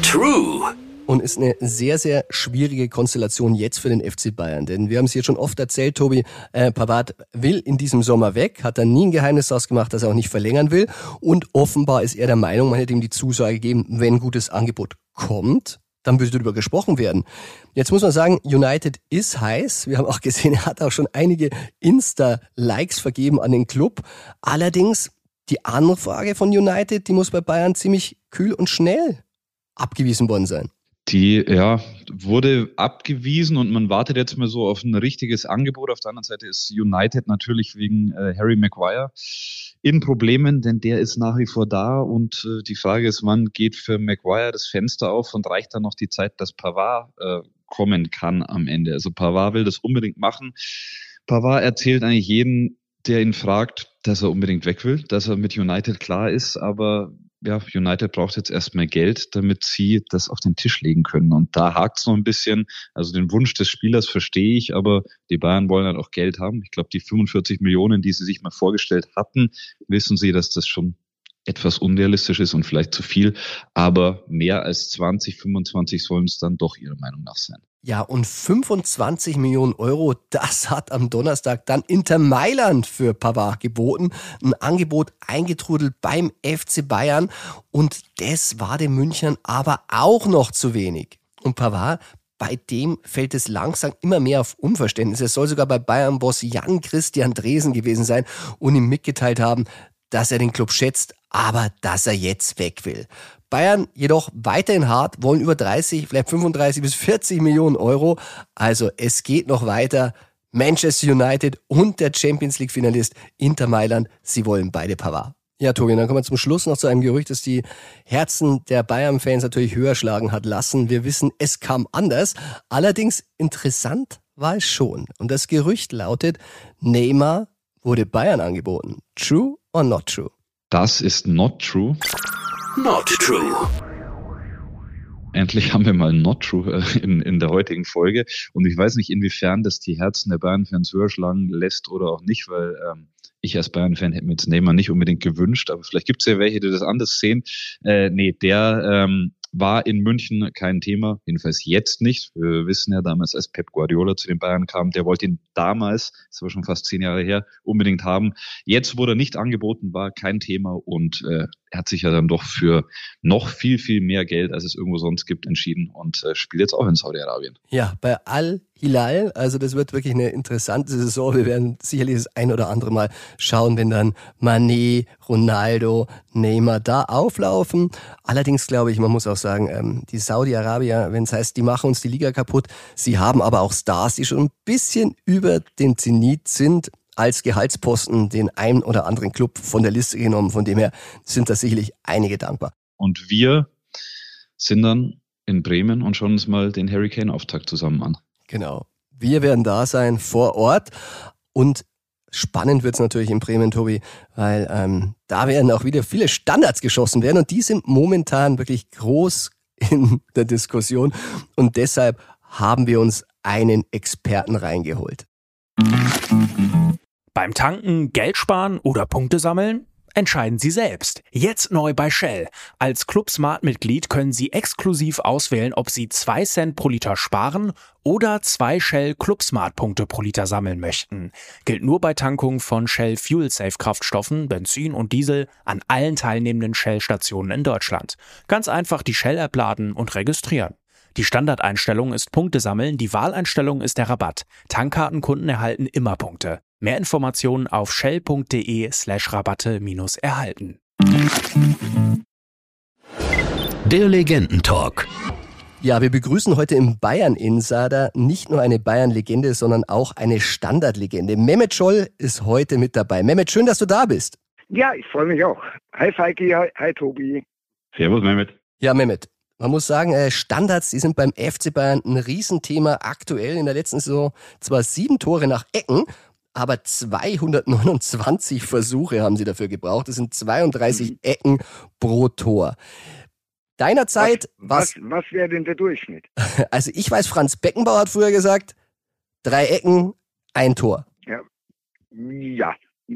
True. Und ist eine sehr, sehr schwierige Konstellation jetzt für den F C Bayern. Denn wir haben es jetzt schon oft erzählt, Tobi, äh, Pavard will in diesem Sommer weg, hat da nie ein Geheimnis daraus gemacht, dass er auch nicht verlängern will. Und offenbar ist er der Meinung, man hätte ihm die Zusage gegeben, wenn ein gutes Angebot kommt, dann würde darüber gesprochen werden. Jetzt muss man sagen, United ist heiß. Wir haben auch gesehen, er hat auch schon einige Insta-Likes vergeben an den Club. Allerdings, die Anfrage von United, die muss bei Bayern ziemlich kühl und schnell abgewiesen worden sein. Die, ja, wurde abgewiesen und man wartet jetzt mal so auf ein richtiges Angebot. Auf der anderen Seite ist United natürlich wegen äh, Harry Maguire in Problemen, denn der ist nach wie vor da und äh, die Frage ist, wann geht für Maguire das Fenster auf und reicht dann noch die Zeit, dass Pavard äh, kommen kann am Ende. Also Pavard will das unbedingt machen. Pavard erzählt eigentlich jedem, der ihn fragt, dass er unbedingt weg will, dass er mit United klar ist, aber ja, United braucht jetzt erstmal Geld, damit sie das auf den Tisch legen können. Und da hakt's noch ein bisschen. Also den Wunsch des Spielers verstehe ich, aber die Bayern wollen halt auch Geld haben. Ich glaube, die fünfundvierzig Millionen, die sie sich mal vorgestellt hatten, wissen sie, dass das schon etwas unrealistisch ist und vielleicht zu viel. Aber mehr als zwanzig, fünfundzwanzig sollen es dann doch ihrer Meinung nach sein. Ja, und fünfundzwanzig Millionen Euro, das hat am Donnerstag dann Inter Mailand für Pavard geboten. Ein Angebot eingetrudelt beim F C Bayern und das war den Münchnern aber auch noch zu wenig. Und Pavard, bei dem fällt es langsam immer mehr auf Unverständnis. Es soll sogar bei Bayern-Boss Jan-Christian Dresen gewesen sein und ihm mitgeteilt haben, dass er den Club schätzt, aber dass er jetzt weg will. Bayern jedoch weiterhin hart, wollen über dreißig, vielleicht fünfunddreißig bis vierzig Millionen Euro. Also es geht noch weiter. Manchester United und der Champions League Finalist Inter Mailand, sie wollen beide Pavard. Ja, Tobi, dann kommen wir zum Schluss noch zu einem Gerücht, das die Herzen der Bayern-Fans natürlich höher schlagen hat lassen. Wir wissen, es kam anders. Allerdings interessant war es schon. Und das Gerücht lautet, Neymar wurde Bayern angeboten. True or not true? Das ist not true. Not true. Endlich haben wir mal not true in, in der heutigen Folge. Und ich weiß nicht, inwiefern das die Herzen der Bayern-Fans höher schlagen lässt oder auch nicht, weil ähm, ich als Bayern-Fan hätte mir jetzt Neymar nicht unbedingt gewünscht, aber vielleicht gibt es ja welche, die das anders sehen. Äh, nee, der ähm, war in München kein Thema, jedenfalls jetzt nicht. Wir wissen ja damals, als Pep Guardiola zu den Bayern kam, der wollte ihn damals, das war schon fast zehn Jahre her, unbedingt haben. Jetzt wurde er nicht angeboten, war kein Thema und äh, er hat sich ja dann doch für noch viel, viel mehr Geld, als es irgendwo sonst gibt, entschieden und äh, spielt jetzt auch in Saudi-Arabien. Ja, bei Al-Hilal, also das wird wirklich eine interessante Saison. Wir werden sicherlich das ein oder andere Mal schauen, wenn dann Mané, Ronaldo, Neymar da auflaufen. Allerdings glaube ich, man muss auch sagen, ähm, die Saudi-Arabier, wenn es heißt, die machen uns die Liga kaputt, sie haben aber auch Stars, die schon ein bisschen über den Zenit sind, als Gehaltsposten den einen oder anderen Club von der Liste genommen. Von dem her sind da sicherlich einige dankbar. Und wir sind dann in Bremen und schauen uns mal den Harry Kane-Auftakt zusammen an. Genau. Wir werden da sein vor Ort und spannend wird's natürlich in Bremen, Tobi, weil ähm, da werden auch wieder viele Standards geschossen werden und die sind momentan wirklich groß in der Diskussion und deshalb haben wir uns einen Experten reingeholt. Beim Tanken, Geld sparen oder Punkte sammeln? Entscheiden Sie selbst. Jetzt neu bei Shell. Als Club Smart-Mitglied können Sie exklusiv auswählen, ob Sie zwei Cent pro Liter sparen oder zwei Shell Club Smart-Punkte pro Liter sammeln möchten. Gilt nur bei Tankungen von Shell Fuel Safe Kraftstoffen, Benzin und Diesel an allen teilnehmenden Shell-Stationen in Deutschland. Ganz einfach die Shell-App laden und registrieren. Die Standardeinstellung ist Punkte sammeln, die Wahleinstellung ist der Rabatt. Tankkartenkunden erhalten immer Punkte. Mehr Informationen auf shell.de slash Rabatte minus erhalten. Der Legendentalk. Ja, wir begrüßen heute im Bayern Insider nicht nur eine Bayern-Legende, sondern auch eine Standardlegende. Mehmet Scholl ist heute mit dabei. Mehmet, schön, dass du da bist. Ja, ich freue mich auch. Hi Falki, hi, hi Tobi. Servus Mehmet. Ja, Mehmet. Man muss sagen, Standards, die sind beim F C Bayern ein Riesenthema. Aktuell in der letzten Saison zwar sieben Tore nach Ecken, aber zweihundertneunundzwanzig Versuche haben sie dafür gebraucht. Das sind zweiunddreißig Ecken pro Tor. Deiner Zeit was, was, was wäre denn der Durchschnitt? Also ich weiß, Franz Beckenbauer hat früher gesagt, drei Ecken, ein Tor. Ja, ja.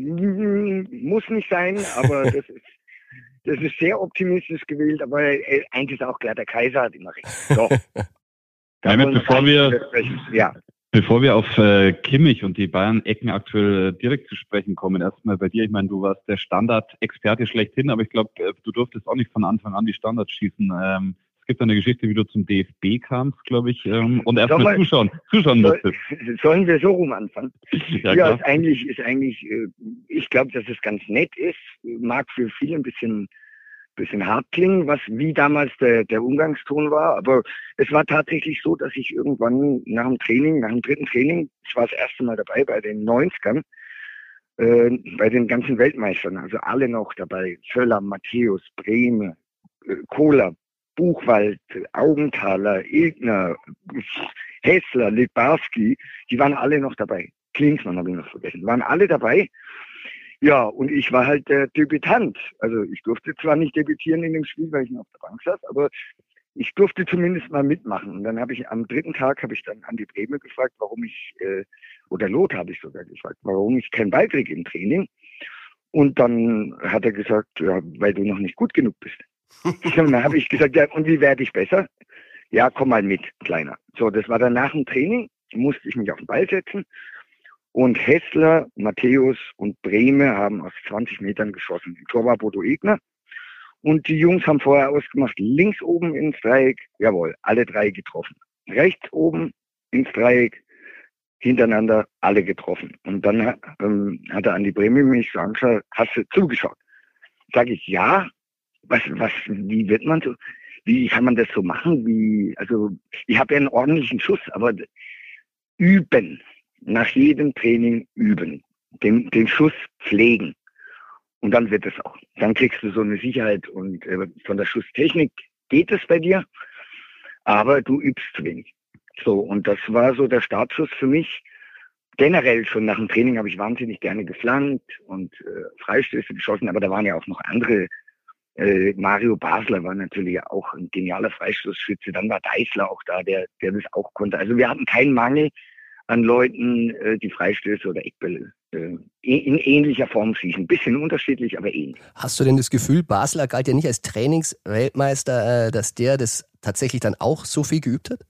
Muss nicht sein, aber das ist Das ist sehr optimistisch gewählt, aber eins ist auch klar, der Kaiser hat immer recht. So. Mehmet, bevor wir, ja. bevor wir auf äh, Kimmich und die Bayern-Ecken aktuell äh, direkt zu sprechen kommen, erstmal bei dir, ich meine, du warst der Standard-Experte schlechthin, aber ich glaube, äh, du durftest auch nicht von Anfang an die Standards schießen. Ähm, es gibt eine Geschichte, wie du zum D F B kamst, glaube ich, ähm, und erstmal zuschauen, zuschauen musstest. Sollen wir so rum anfangen? Ja, ja, ist eigentlich, ist eigentlich, ich glaube, dass es ganz nett ist, mag für viele ein bisschen, bisschen hart klingen, was wie damals der, der Umgangston war, aber es war tatsächlich so, dass ich irgendwann nach dem Training, nach dem dritten Training, ich war das erste Mal dabei bei den neunzigern, äh, bei den ganzen Weltmeistern, also alle noch dabei, Völler, Matthäus, Brehme, äh, Kohler, Buchwald, Augenthaler, Ilgner, Hessler, Litbarski, die waren alle noch dabei. Klinsmann habe ich noch vergessen, waren alle dabei. Ja, und ich war halt der Debütant. Also ich durfte zwar nicht debütieren in dem Spiel, weil ich noch auf der Bank saß, aber ich durfte zumindest mal mitmachen. Und dann habe ich am dritten Tag habe ich dann Andi Brehme gefragt, warum ich, äh, oder Lothar habe ich sogar gefragt, warum ich keinen Ball kriege im Training. Und dann hat er gesagt, ja, weil du noch nicht gut genug bist. Und dann habe ich gesagt, ja, und wie werde ich besser? ja, komm mal mit, Kleiner. So, das war dann nach dem Training, musste ich mich auf den Ball setzen. Und Hessler, Matthäus und Brehme haben aus zwanzig Metern geschossen. Im Tor war Bodo Egner. Und die Jungs haben vorher ausgemacht, links oben ins Dreieck, jawohl, alle drei getroffen. Rechts oben ins Dreieck, hintereinander alle getroffen. Und dann ähm, hat der Andi Brehme mich so angeschaut, hast du zugeschaut? Sag ich, ja. Was, was, wie wird man so, wie kann man das so machen? Wie, also, ich habe ja einen ordentlichen Schuss, aber üben. Nach jedem Training üben, den, den Schuss pflegen und dann wird es auch. Dann kriegst du so eine Sicherheit und äh, von der Schusstechnik geht es bei dir, aber du übst zu wenig. So, und das war so der Startschuss für mich. Generell schon nach dem Training habe ich wahnsinnig gerne geflankt und äh, Freistöße geschossen, aber da waren ja auch noch andere. Äh, Mario Basler war natürlich auch ein genialer Freistoßschütze, dann war Deißler auch da, der, der das auch konnte. Also wir hatten keinen Mangel an Leuten, äh, die Freistöße oder Eckbälle äh, in ähnlicher Form schießen. Ein bisschen unterschiedlich, aber ähnlich. Hast du denn das Gefühl, Basler galt ja nicht als Trainingsweltmeister, äh, dass der das tatsächlich dann auch so viel geübt hat?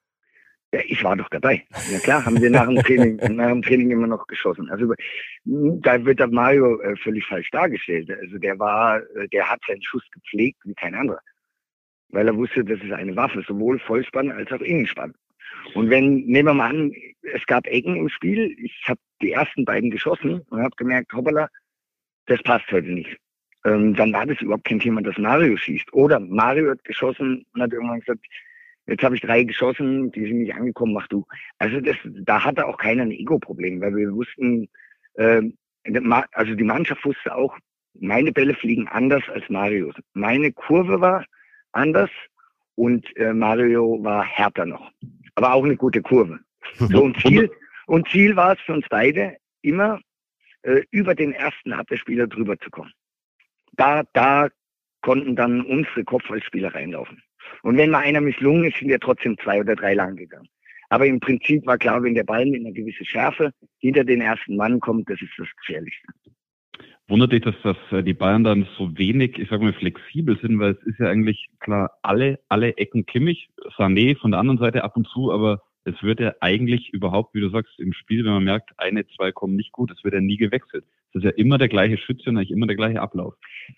Ja, ich war doch dabei. Ja klar, haben wir nach dem Training, nach dem Training immer noch geschossen. Also da wird der Mario äh, völlig falsch dargestellt. Also der war, äh, der hat seinen Schuss gepflegt wie kein anderer. Weil er wusste, das ist eine Waffe, sowohl Vollspann als auch Innenspann. Und wenn, nehmen wir mal an, es gab Ecken im Spiel, ich habe die ersten beiden geschossen und habe gemerkt, hoppala, das passt heute nicht. Ähm, dann war das überhaupt kein Thema, dass Mario schießt. Oder Mario hat geschossen und hat irgendwann gesagt, jetzt habe ich drei geschossen, die sind nicht angekommen, mach du. Also das, da hatte auch keiner ein Ego-Problem, weil wir wussten, äh, also die Mannschaft wusste auch, meine Bälle fliegen anders als Marios. Meine Kurve war anders und äh, Mario war härter noch. Aber auch eine gute Kurve. So, und Ziel, und Ziel war es für uns beide, immer äh, über den ersten Abwehrspieler drüber zu kommen. Da, da konnten dann unsere Kopfballspieler reinlaufen. Und wenn mal einer misslungen ist, sind ja trotzdem zwei oder drei lang gegangen. Aber im Prinzip war klar, wenn der Ball mit einer gewissen Schärfe hinter den ersten Mann kommt, das ist das Gefährlichste. Wundert dich, dass, dass die Bayern dann so wenig, ich sag mal, flexibel sind, weil es ist ja eigentlich klar, alle, alle Ecken Kimmich, Sané von der anderen Seite ab und zu, aber es wird ja eigentlich überhaupt, wie du sagst, im Spiel, wenn man merkt, eine, zwei kommen nicht gut, es wird ja nie gewechselt. Es ist ja immer der gleiche Schütze und eigentlich immer der gleiche Ablauf.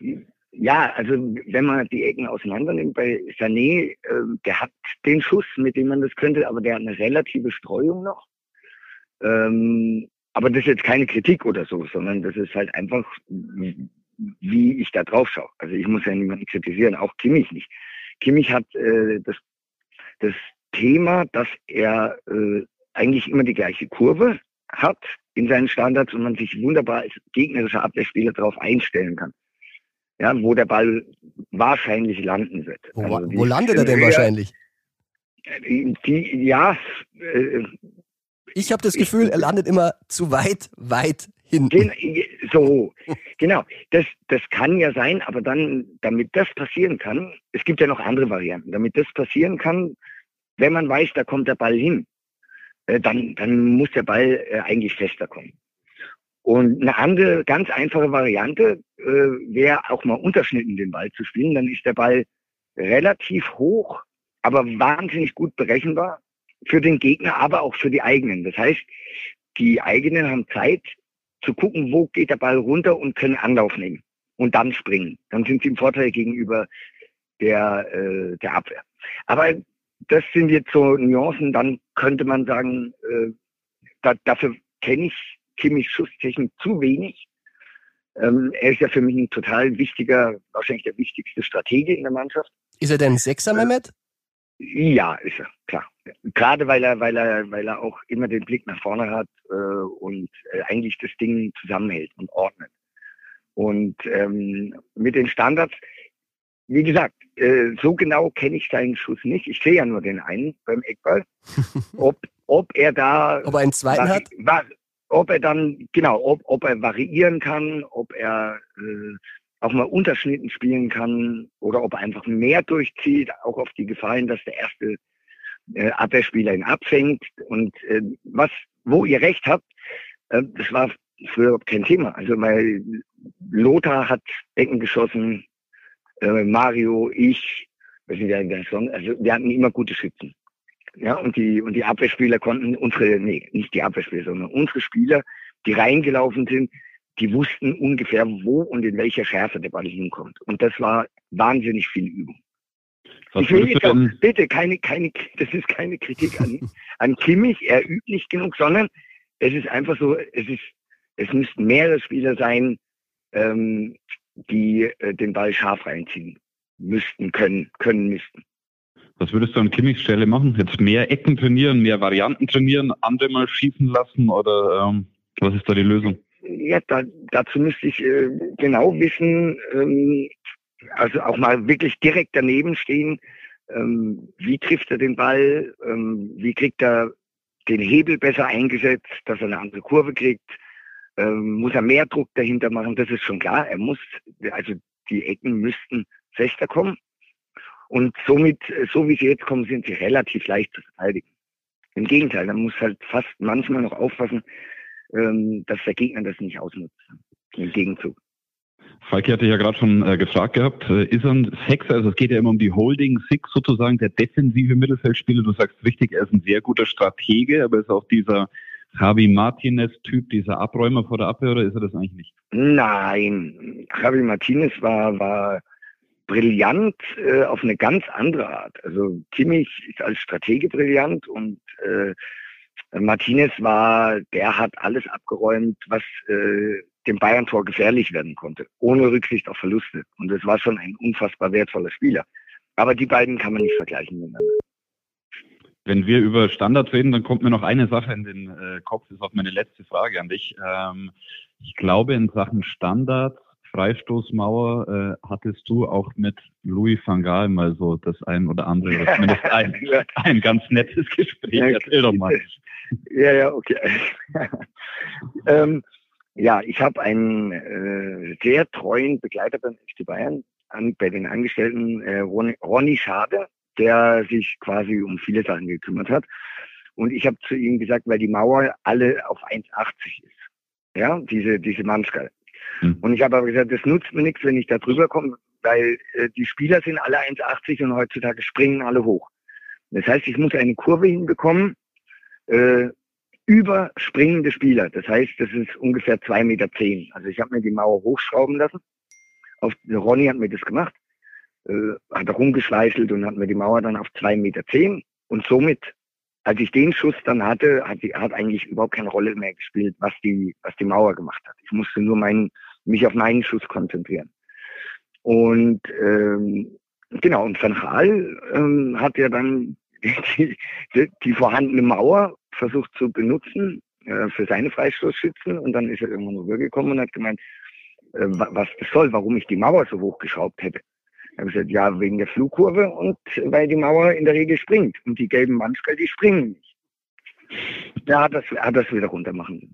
Ja, also wenn man die Ecken auseinander nimmt, bei Sané, äh, der hat den Schuss, mit dem man das könnte, aber der hat eine relative Streuung noch. Ähm, Aber das ist jetzt keine Kritik oder so, sondern das ist halt einfach, wie ich da drauf schaue. Also ich muss ja niemanden kritisieren, auch Kimmich nicht. Kimmich hat äh, das, das Thema, dass er äh, eigentlich immer die gleiche Kurve hat in seinen Standards und man sich wunderbar als gegnerischer Abwehrspieler darauf einstellen kann. Ja, wo der Ball wahrscheinlich landen wird. Wo, also wo landet er denn wahrscheinlich? Die, die, ja, äh, Ich habe das Gefühl, er landet immer zu weit, weit hinten. So, genau. Das, das kann ja sein, aber dann, damit das passieren kann, es gibt ja noch andere Varianten, damit das passieren kann, wenn man weiß, da kommt der Ball hin, äh, dann, dann muss der Ball äh, eigentlich fester kommen. Und eine andere, ganz einfache Variante äh, wäre auch mal unterschnitten den Ball zu spielen. Dann ist der Ball relativ hoch, aber wahnsinnig gut berechenbar für den Gegner, aber auch für die eigenen. Das heißt, die eigenen haben Zeit zu gucken, wo geht der Ball runter und können Anlauf nehmen und dann springen. Dann sind sie im Vorteil gegenüber der, äh, der Abwehr. Aber das sind jetzt so Nuancen, dann könnte man sagen, äh, da, dafür kenne ich Kimmichs Schusstechnik zu wenig. Ähm, er ist ja für mich ein total wichtiger, wahrscheinlich der wichtigste Stratege in der Mannschaft. Ist er denn Sechser, Mehmet? Ja, ist er, klar. Gerade weil er, weil er, weil er auch immer den Blick nach vorne hat äh, und äh, eigentlich das Ding zusammenhält und ordnet. Und ähm, mit den Standards, wie gesagt, äh, so genau kenne ich seinen Schuss nicht. Ich sehe ja nur den einen beim Eckball. Ob, ob er da, ob er einen zweiten vari- hat, war, ob er dann genau, ob, ob er variieren kann, ob er äh, auch mal Unterschnitten spielen kann oder ob er einfach mehr durchzieht, auch auf die Gefahr hin, dass der erste äh, Abwehrspieler ihn abfängt. Und äh, was, wo ihr recht habt, äh, das war früher kein Thema. Also weil Lothar hat Ecken geschossen, äh, Mario, ich, wir sind ja in der Sonne, also wir hatten immer gute Schützen. Ja, und die, und die Abwehrspieler konnten unsere, nee, nicht die Abwehrspieler, sondern unsere Spieler, die reingelaufen sind, die wussten ungefähr, wo und in welcher Schärfe der Ball hinkommt. Und das war wahnsinnig viel Übung. Was ich will jetzt auch, bitte, keine, keine, das ist keine Kritik an, an Kimmich, er übt nicht genug, sondern es ist einfach so, es ist, es müssten mehrere Spieler sein, ähm, die äh, den Ball scharf reinziehen müssten, können, können müssten. Was würdest du an Kimmichs Stelle machen? Jetzt mehr Ecken trainieren, mehr Varianten trainieren, andere mal schießen lassen oder ähm, was ist da die Lösung? Ja, da, dazu müsste ich äh, genau wissen, ähm, also auch mal wirklich direkt daneben stehen, ähm, wie trifft er den Ball, ähm, wie kriegt er den Hebel besser eingesetzt, dass er eine andere Kurve kriegt, ähm, muss er mehr Druck dahinter machen, das ist schon klar, er muss, also die Ecken müssten fester kommen und somit, so wie sie jetzt kommen, sind sie relativ leicht zu verteidigen. Im Gegenteil, man muss halt fast manchmal noch aufpassen, ähm, dass der Gegner das nicht ausnutzt, im Gegenzug. Falki hatte ja gerade schon äh, gefragt gehabt, äh, ist er ein Sechser, also es geht ja immer um die Holding Six sozusagen, der defensive Mittelfeldspieler, du sagst richtig, er ist ein sehr guter Stratege, aber ist auch dieser Javi Martinez-Typ, dieser Abräumer vor der Abwehr, oder ist er das eigentlich nicht? Nein, Javi Martinez war, war brillant äh, auf eine ganz andere Art. Also Kimmich ist als Stratege brillant und äh, Martinez war, der hat alles abgeräumt, was äh, dem Bayern-Tor gefährlich werden konnte, ohne Rücksicht auf Verluste. Und es war schon ein unfassbar wertvoller Spieler. Aber die beiden kann man nicht vergleichen miteinander. Wenn wir über Standards reden, dann kommt mir noch eine Sache in den äh, Kopf. Das ist auch meine letzte Frage an dich. Ähm, ich glaube, in Sachen Standards, Freistoßmauer, äh, hattest du auch mit Louis van Gaal mal so das ein oder andere, oder zumindest ein, ein ganz nettes Gespräch. Ja, Erzähl doch mal. Ja, ja, okay. ähm, ja, ich habe einen äh, sehr treuen Begleiter beim F C Bayern, an, bei den Angestellten, äh, Ronny, Ronny Schade, der sich quasi um viele Sachen gekümmert hat. Und ich habe zu ihm gesagt, weil die Mauer alle auf eins achtzig ist. Ja, diese, diese Mannschaft. Hm. Und ich habe aber gesagt, das nutzt mir nichts, wenn ich da drüber komme, weil äh, die Spieler sind alle eins achtzig und heutzutage springen alle hoch. Das heißt, ich muss eine Kurve hinbekommen, äh, über springende Spieler. Das heißt, das ist ungefähr zwei Meter zehn. Also ich habe mir die Mauer hochschrauben lassen. Auf, Ronny hat mir das gemacht, äh, hat rumgeschweißelt und hat mir die Mauer dann auf zwei Meter zehn. Und somit, als ich den Schuss dann hatte, hat, die, hat eigentlich überhaupt keine Rolle mehr gespielt, was die, was die Mauer gemacht hat. Ich musste nur meinen, mich auf meinen Schuss konzentrieren. Und ähm, genau, und Van Gaal ähm, hat ja dann die, die, die vorhandene Mauer versucht zu benutzen äh, für seine Freistoßschützen, und dann ist er irgendwann rübergekommen und hat gemeint, äh, was das soll, warum ich die Mauer so hochgeschraubt hätte. Er hat gesagt, ja, wegen der Flugkurve und weil die Mauer in der Regel springt und die gelben Mannskel, die springen nicht. Ja, hat das, hat das wieder runter machen.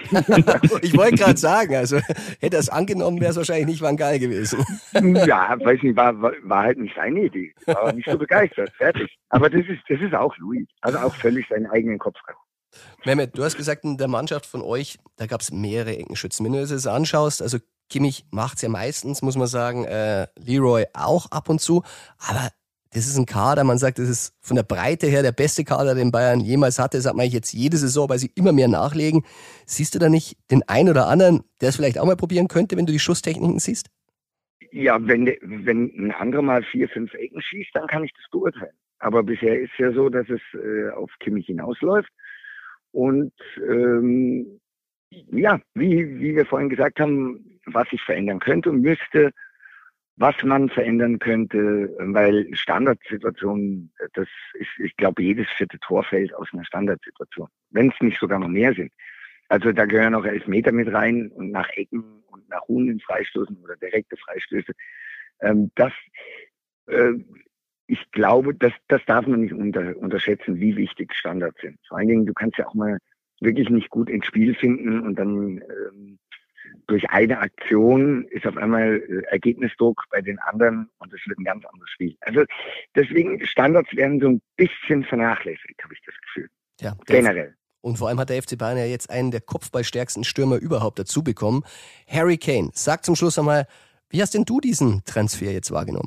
Ich wollte gerade sagen, also hätte er es angenommen, wäre es wahrscheinlich nicht Van Gaal gewesen. Ja, weiß nicht, war, war, war halt nicht seine Idee. War nicht so begeistert, fertig. Aber das ist, das ist auch Louis. Also auch völlig seinen eigenen Kopf. Mehmet, du hast gesagt, in der Mannschaft von euch, da gab es mehrere Eckenschützen. Wenn du das anschaust, also Kimmich macht es ja meistens, muss man sagen, äh, Leroy auch ab und zu, aber das ist ein Kader, man sagt, das ist von der Breite her der beste Kader, den Bayern jemals hatte. Das hat man jetzt jede Saison, weil sie immer mehr nachlegen. Siehst du da nicht den einen oder anderen, der es vielleicht auch mal probieren könnte, wenn du die Schusstechniken siehst? Ja, wenn, wenn ein anderer mal vier, fünf Ecken schießt, dann kann ich das beurteilen. Aber bisher ist ja so, dass es äh, auf Kimmich hinausläuft. Und ähm, ja, wie, wie wir vorhin gesagt haben, was sich verändern könnte und müsste, was man verändern könnte, weil Standardsituationen, das ist, ich glaube, jedes vierte Tor fällt aus einer Standardsituation, wenn es nicht sogar noch mehr sind. Also da gehören auch Elfmeter mit rein und nach Ecken und nach ruhenden Freistoßen oder direkte Freistöße. Ähm, das, äh, ich glaube, das, das darf man nicht unter, unterschätzen, wie wichtig Standards sind. Vor allen Dingen, du kannst ja auch mal wirklich nicht gut ins Spiel finden und dann ähm, durch eine Aktion ist auf einmal äh, Ergebnisdruck bei den anderen und es wird ein ganz anderes Spiel. Also deswegen, Standards werden so ein bisschen vernachlässigt, habe ich das Gefühl. Ja, generell. Und vor allem hat der F C Bayern ja jetzt einen der kopfballstärksten Stürmer überhaupt dazu bekommen. Harry Kane, sag zum Schluss einmal, wie hast denn du diesen Transfer jetzt wahrgenommen?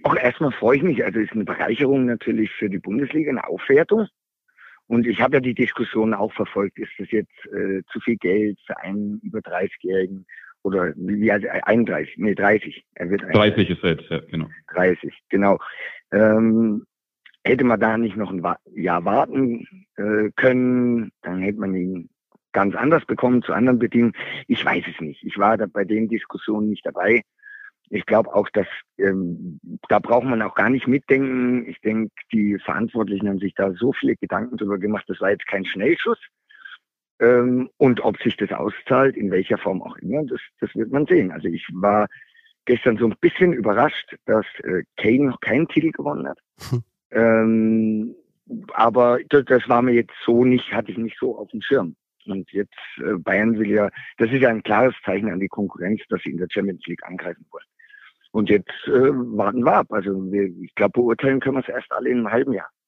Auch erstmal freue ich mich, also ist eine Bereicherung natürlich für die Bundesliga, eine Aufwertung. Und ich habe ja die Diskussion auch verfolgt, ist das jetzt äh, zu viel Geld für einen über dreißigjährigen oder wie also einunddreißig, nee dreißig. Er wird dreißig ist er jetzt, ja, genau. dreißig, genau. Ähm, hätte man da nicht noch ein Jahr warten äh, können, dann hätte man ihn ganz anders bekommen, zu anderen Bedingungen. Ich weiß es nicht. Ich war da bei den Diskussionen nicht dabei. Ich glaube auch, dass ähm, da braucht man auch gar nicht mitdenken. Ich denke, die Verantwortlichen haben sich da so viele Gedanken drüber gemacht. Das war jetzt kein Schnellschuss. Ähm, und ob sich das auszahlt, in welcher Form auch immer, das, das wird man sehen. Also ich war gestern so ein bisschen überrascht, dass äh, Kane noch keinen Titel gewonnen hat. Hm. Ähm, aber das, das war mir jetzt so nicht, hatte ich nicht so auf dem Schirm. Und jetzt äh, Bayern will ja, das ist ja ein klares Zeichen an die Konkurrenz, dass sie in der Champions League angreifen wollen. Und jetzt äh, warten wir ab. Also wir, ich glaube, beurteilen können wir es erst alle in einem halben Jahr.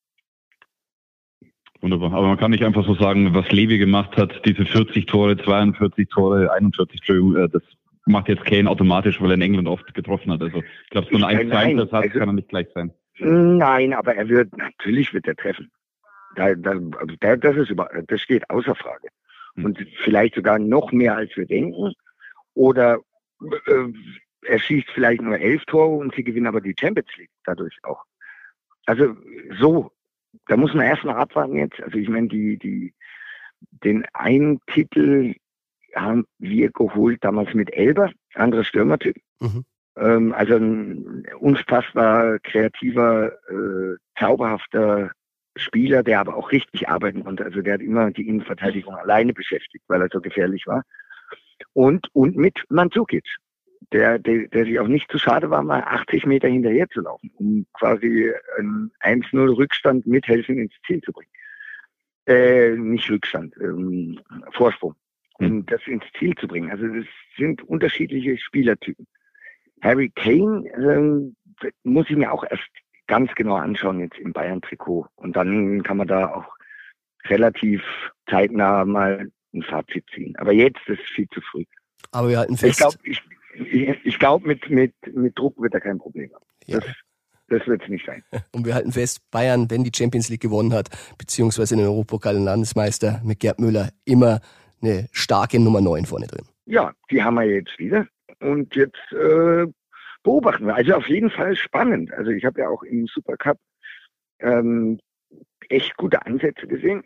Wunderbar. Aber man kann nicht einfach so sagen, was Levi gemacht hat, diese vierzig Tore, zweiundvierzig Tore, einundvierzig, Entschuldigung, äh, das macht jetzt Kane automatisch, weil er in England oft getroffen hat. Also ich glaube, so ein eins zu eins Ersatz also, kann er nicht gleich sein. Nein, aber er wird, natürlich wird er treffen. Da, da, da, das ist über, das steht außer Frage. Hm. Und vielleicht sogar noch mehr, als wir denken. Oder äh, er schießt vielleicht nur elf Tore und sie gewinnen aber die Champions League dadurch auch. Also so, da muss man erstmal abwarten jetzt. Also ich meine, die, die, den einen Titel haben wir geholt damals mit Elber, anderer Stürmertyp. Mhm. Ähm, also ein unfassbar kreativer, äh, zauberhafter Spieler, der aber auch richtig arbeiten konnte. Also der hat immer die Innenverteidigung alleine beschäftigt, weil er so gefährlich war. Und, und mit Mandzukic, der, der, der sich auch nicht zu schade war, mal achtzig Meter hinterher zu laufen, um quasi einen eins null Rückstand mithelfen ins Ziel zu bringen. Äh, nicht Rückstand, ähm, Vorsprung. Um das ins Ziel zu bringen. Also das sind unterschiedliche Spielertypen. Harry Kane ähm, muss ich mir auch erst ganz genau anschauen jetzt im Bayern-Trikot. Und dann kann man da auch relativ zeitnah mal ein Fazit ziehen. Aber jetzt ist es viel zu früh. Aber wir halten fest. Ich glaube, ich, ich, ich glaub, mit, mit, mit Druck wird er kein Problem haben. Ja. Das, das wird es nicht sein. Und wir halten fest, Bayern, wenn die Champions League gewonnen hat, beziehungsweise den Europapokal Landesmeister mit Gerd Müller, immer eine starke Nummer neun vorne drin. Ja, die haben wir jetzt wieder. Und jetzt äh, beobachten wir. Also auf jeden Fall spannend. Also ich habe ja auch im Supercup ähm, echt gute Ansätze gesehen.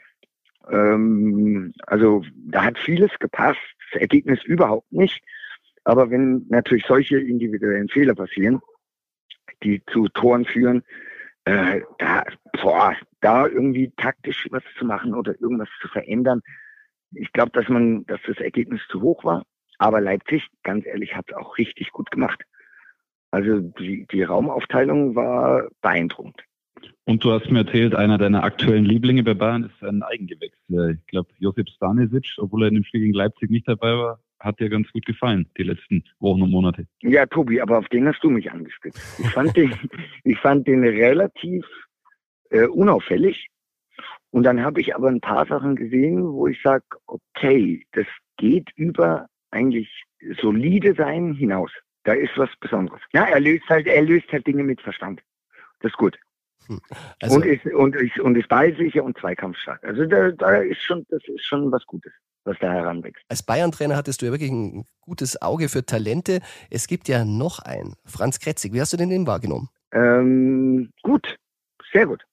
Ähm, also da hat vieles gepasst. Das Ergebnis überhaupt nicht. Aber wenn natürlich solche individuellen Fehler passieren, die zu Toren führen, äh, da, boah, da irgendwie taktisch was zu machen oder irgendwas zu verändern, ich glaube, dass man, dass das Ergebnis zu hoch war. Aber Leipzig, ganz ehrlich, hat es auch richtig gut gemacht. Also die, die Raumaufteilung war beeindruckend. Und du hast mir erzählt, einer deiner aktuellen Lieblinge bei Bayern ist ein Eigengewächs. Ich glaube, Josip Stanisic, obwohl er in dem Spiel gegen Leipzig nicht dabei war, hat dir ganz gut gefallen, die letzten Wochen und Monate. Ja, Tobi, aber auf den hast du mich angespitzt. Ich fand den, ich fand den relativ äh, unauffällig. Und dann habe ich aber ein paar Sachen gesehen, wo ich sage, okay, das geht über eigentlich solide sein hinaus. Da ist was Besonderes. Ja, er löst halt, er löst halt Dinge mit Verstand. Das ist gut. Also, und ist und ist und ist ballsicher und zweikampfstark. Also da, da ist schon, das ist schon was Gutes, was da heranwächst. Als Bayern-Trainer hattest du ja wirklich ein gutes Auge für Talente. Es gibt ja noch einen, Franz Kretzig. Wie hast du denn den wahrgenommen? Ähm, gut, sehr gut.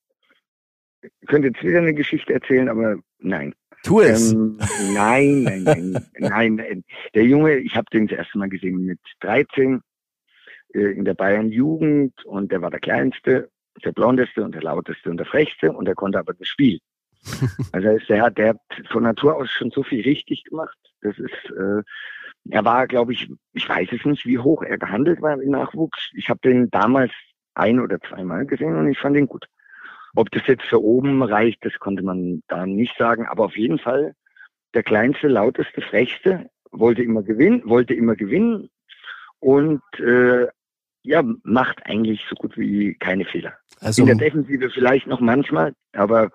Ich könnte jetzt wieder eine Geschichte erzählen, aber nein. Tu es. Ähm, nein, nein, nein, nein, nein. Der Junge, ich habe den das erste Mal gesehen mit dreizehn äh, in der Bayern-Jugend und der war der Kleinste, der Blondeste und der Lauteste und der Frechste und der konnte aber das Spiel. Also der hat, der hat von Natur aus schon so viel richtig gemacht. Das ist, äh, er war, glaube ich, ich weiß es nicht, wie hoch er gehandelt war im Nachwuchs. Ich habe den damals ein oder zweimal gesehen und ich fand ihn gut. Ob das jetzt für oben reicht, das konnte man da nicht sagen. Aber auf jeden Fall der kleinste, lauteste, frechste, wollte immer gewinnen, wollte immer gewinnen und äh, ja, macht eigentlich so gut wie keine Fehler. Also, in der Defensive vielleicht noch manchmal, aber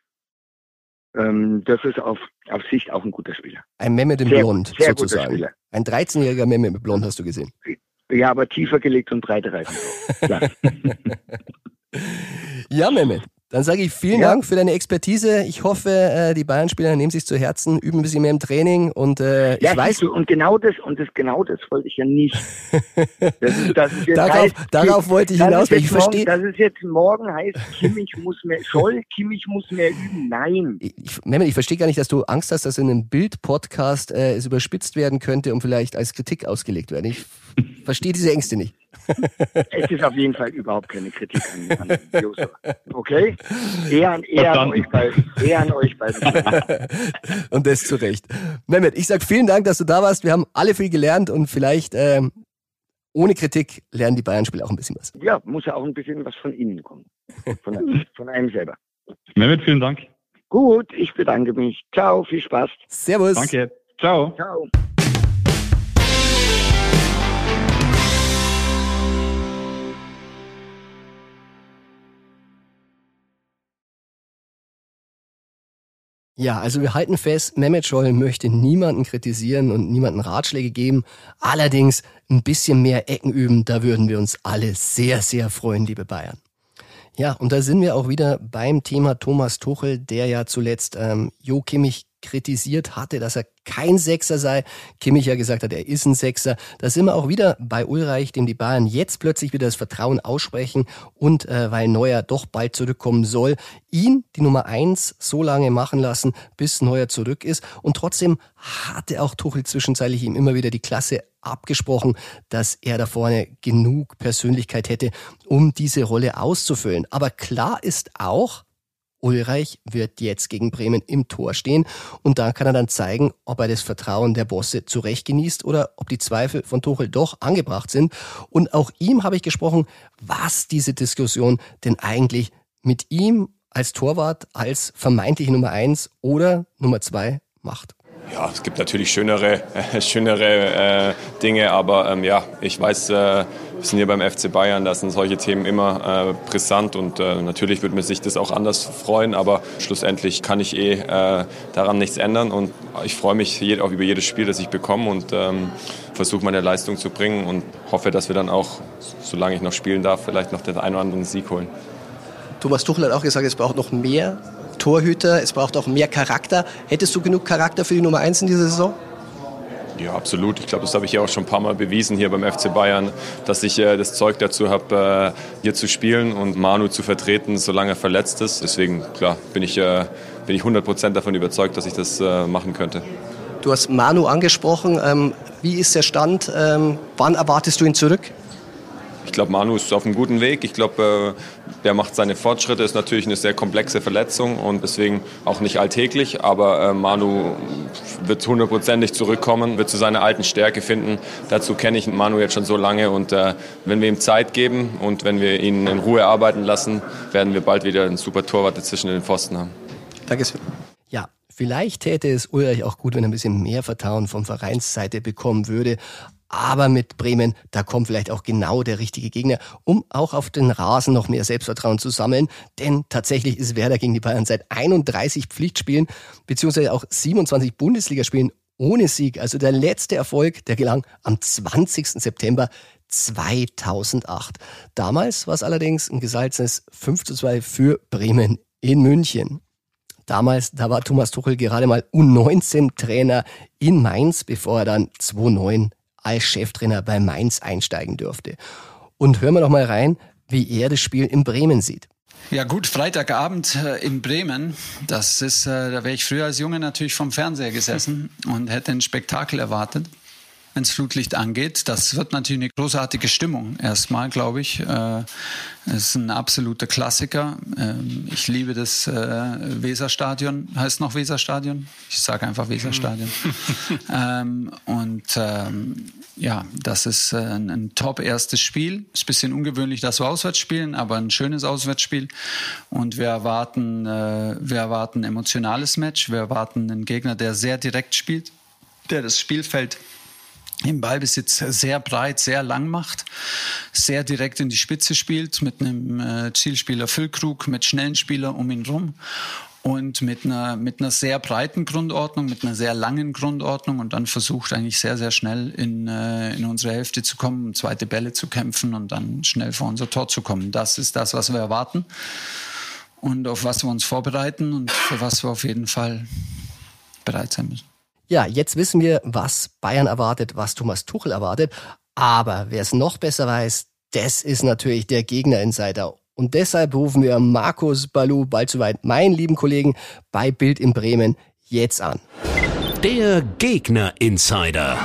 ähm, das ist auf, auf Sicht auch ein guter Spieler. Ein Mehmet in Blond, sehr, sehr sozusagen. Ein dreizehnjähriger Mehmet mit Blond hast du gesehen. Ja, aber tiefer gelegt und breite Reifen. Ja, Mehmet. Dann sage ich vielen ja. Dank für deine Expertise. Ich hoffe, äh, die Bayern-Spieler nehmen sich zu Herzen, üben ein bisschen mehr im Training und äh, ich ja, weiß. Du, und genau das und das genau das wollte ich ja nicht. Das ist, das ist jetzt darauf, heißt, darauf wollte ich hinaus, weil ich verstehe. Das ist jetzt morgen heißt, Kimmich muss mehr, soll Kimmich muss mehr üben. Nein. Ich, Mehmet, ich verstehe gar nicht, dass du Angst hast, dass in einem Bild-Podcast äh, es überspitzt werden könnte und vielleicht als Kritik ausgelegt werden. Ich verstehe diese Ängste nicht. Es ist auf jeden Fall überhaupt keine Kritik an, an Joshua. Okay? Eher an, eher an euch beiden. Eher an euch beiden. Und das zu Recht. Mehmet, ich sag vielen Dank, dass du da warst. Wir haben alle viel gelernt und vielleicht ähm, ohne Kritik lernen die Bayern-Spieler auch ein bisschen was. Ja, muss ja auch ein bisschen was von innen kommen. Von, von einem selber. Mehmet, vielen Dank. Gut, ich bedanke mich. Ciao, viel Spaß. Servus. Danke. Ciao. Ciao. Ja, also wir halten fest, Mehmet Scholl möchte niemanden kritisieren und niemanden Ratschläge geben. Allerdings ein bisschen mehr Ecken üben, da würden wir uns alle sehr, sehr freuen, liebe Bayern. Ja, und da sind wir auch wieder beim Thema Thomas Tuchel, der ja zuletzt ähm, Jo Kimmich kritisiert hatte, dass er kein Sechser sei. Kimmich ja gesagt hat, er ist ein Sechser. Da sind wir auch wieder bei Ulreich, dem die Bayern jetzt plötzlich wieder das Vertrauen aussprechen und äh, weil Neuer doch bald zurückkommen soll, ihn, die Nummer eins, so lange machen lassen, bis Neuer zurück ist. Und trotzdem hatte auch Tuchel zwischenzeitlich ihm immer wieder die Klasse abgesprochen, dass er da vorne genug Persönlichkeit hätte, um diese Rolle auszufüllen. Aber klar ist auch, Ulreich wird jetzt gegen Bremen im Tor stehen und da kann er dann zeigen, ob er das Vertrauen der Bosse zurecht genießt oder ob die Zweifel von Tuchel doch angebracht sind. Und auch ihm habe ich gesprochen, was diese Diskussion denn eigentlich mit ihm als Torwart, als vermeintliche Nummer eins oder Nummer zwei macht. Ja, es gibt natürlich schönere, äh, schönere äh, Dinge, aber ähm, ja, ich weiß, äh, wir sind hier beim F C Bayern, da sind solche Themen immer äh, brisant und äh, natürlich würde man sich das auch anders freuen, aber schlussendlich kann ich eh äh, daran nichts ändern und ich freue mich je, auch über jedes Spiel, das ich bekomme und ähm, versuche meine Leistung zu bringen und hoffe, dass wir dann auch, solange ich noch spielen darf, vielleicht noch den einen oder anderen Sieg holen. Thomas Tuchel hat auch gesagt, es braucht noch mehr Torhüter, es braucht auch mehr Charakter. Hättest du genug Charakter für die Nummer eins in dieser Saison? Ja, absolut. Ich glaube, das habe ich ja auch schon ein paar Mal bewiesen hier beim F C Bayern, dass ich äh, das Zeug dazu habe, äh, hier zu spielen und Manu zu vertreten, solange er verletzt ist. Deswegen, klar, bin ich, äh, bin ich hundert Prozent davon überzeugt, dass ich das äh, machen könnte. Du hast Manu angesprochen. Ähm, wie ist der Stand? Ähm, wann erwartest du ihn zurück? Ich glaube, Manu ist auf einem guten Weg. Ich glaube, der macht seine Fortschritte. Ist natürlich eine sehr komplexe Verletzung und deswegen auch nicht alltäglich. Aber Manu wird hundertprozentig zurückkommen, wird zu seiner alten Stärke finden. Dazu kenne ich Manu jetzt schon so lange. Und wenn wir ihm Zeit geben und wenn wir ihn in Ruhe arbeiten lassen, werden wir bald wieder einen super Torwart zwischen den Pfosten haben. Danke. Ja, vielleicht täte es Ulreich auch gut, wenn er ein bisschen mehr Vertrauen von Vereinsseite bekommen würde. Aber mit Bremen, da kommt vielleicht auch genau der richtige Gegner, um auch auf den Rasen noch mehr Selbstvertrauen zu sammeln. Denn tatsächlich ist Werder gegen die Bayern seit einunddreißig Pflichtspielen beziehungsweise auch siebenundzwanzig Bundesligaspielen ohne Sieg. Also der letzte Erfolg, der gelang am zwanzigsten September zweitausendacht. Damals war es allerdings ein gesalzenes fünf zu zwei für Bremen in München. Damals, da war Thomas Tuchel gerade mal U neunzehn Trainer in Mainz, bevor er dann zweitausendneun als Cheftrainer bei Mainz einsteigen durfte. Und hören wir doch mal rein, wie er das Spiel in Bremen sieht. Ja gut, Freitagabend äh, in Bremen, das ist, äh, da wäre ich früher als Junge natürlich vom Fernseher gesessen und hätte ein Spektakel erwartet, wenn es Flutlicht angeht. Das wird natürlich eine großartige Stimmung erstmal, glaube ich. Äh, es ist ein absoluter Klassiker. Ähm, ich liebe das äh, Weserstadion. Heißt noch Weserstadion? Ich sage einfach Weserstadion. ähm, und ähm, ja, das ist äh, ein, ein top erstes Spiel. Ist ein bisschen ungewöhnlich, dass wir auswärts spielen, aber ein schönes Auswärtsspiel. Und wir erwarten, äh, wir erwarten ein emotionales Match. Wir erwarten einen Gegner, der sehr direkt spielt, der das Spielfeld im Ballbesitz sehr breit, sehr lang macht, sehr direkt in die Spitze spielt, mit einem äh, Zielspieler Füllkrug, mit schnellen Spielern um ihn rum. und mit einer, mit einer sehr breiten Grundordnung, mit einer sehr langen Grundordnung und dann versucht eigentlich sehr, sehr schnell in, äh, in unsere Hälfte zu kommen, um zweite Bälle zu kämpfen und dann schnell vor unser Tor zu kommen. Das ist das, was wir erwarten und auf was wir uns vorbereiten und für was wir auf jeden Fall bereit sein müssen. Ja, jetzt wissen wir, was Bayern erwartet, was Thomas Tuchel erwartet. Aber wer es noch besser weiß, das ist natürlich der Gegner-Insider. Und deshalb rufen wir Markus Balou, bald soweit, meinen lieben Kollegen bei Bild in Bremen, jetzt an. Der Gegner-Insider.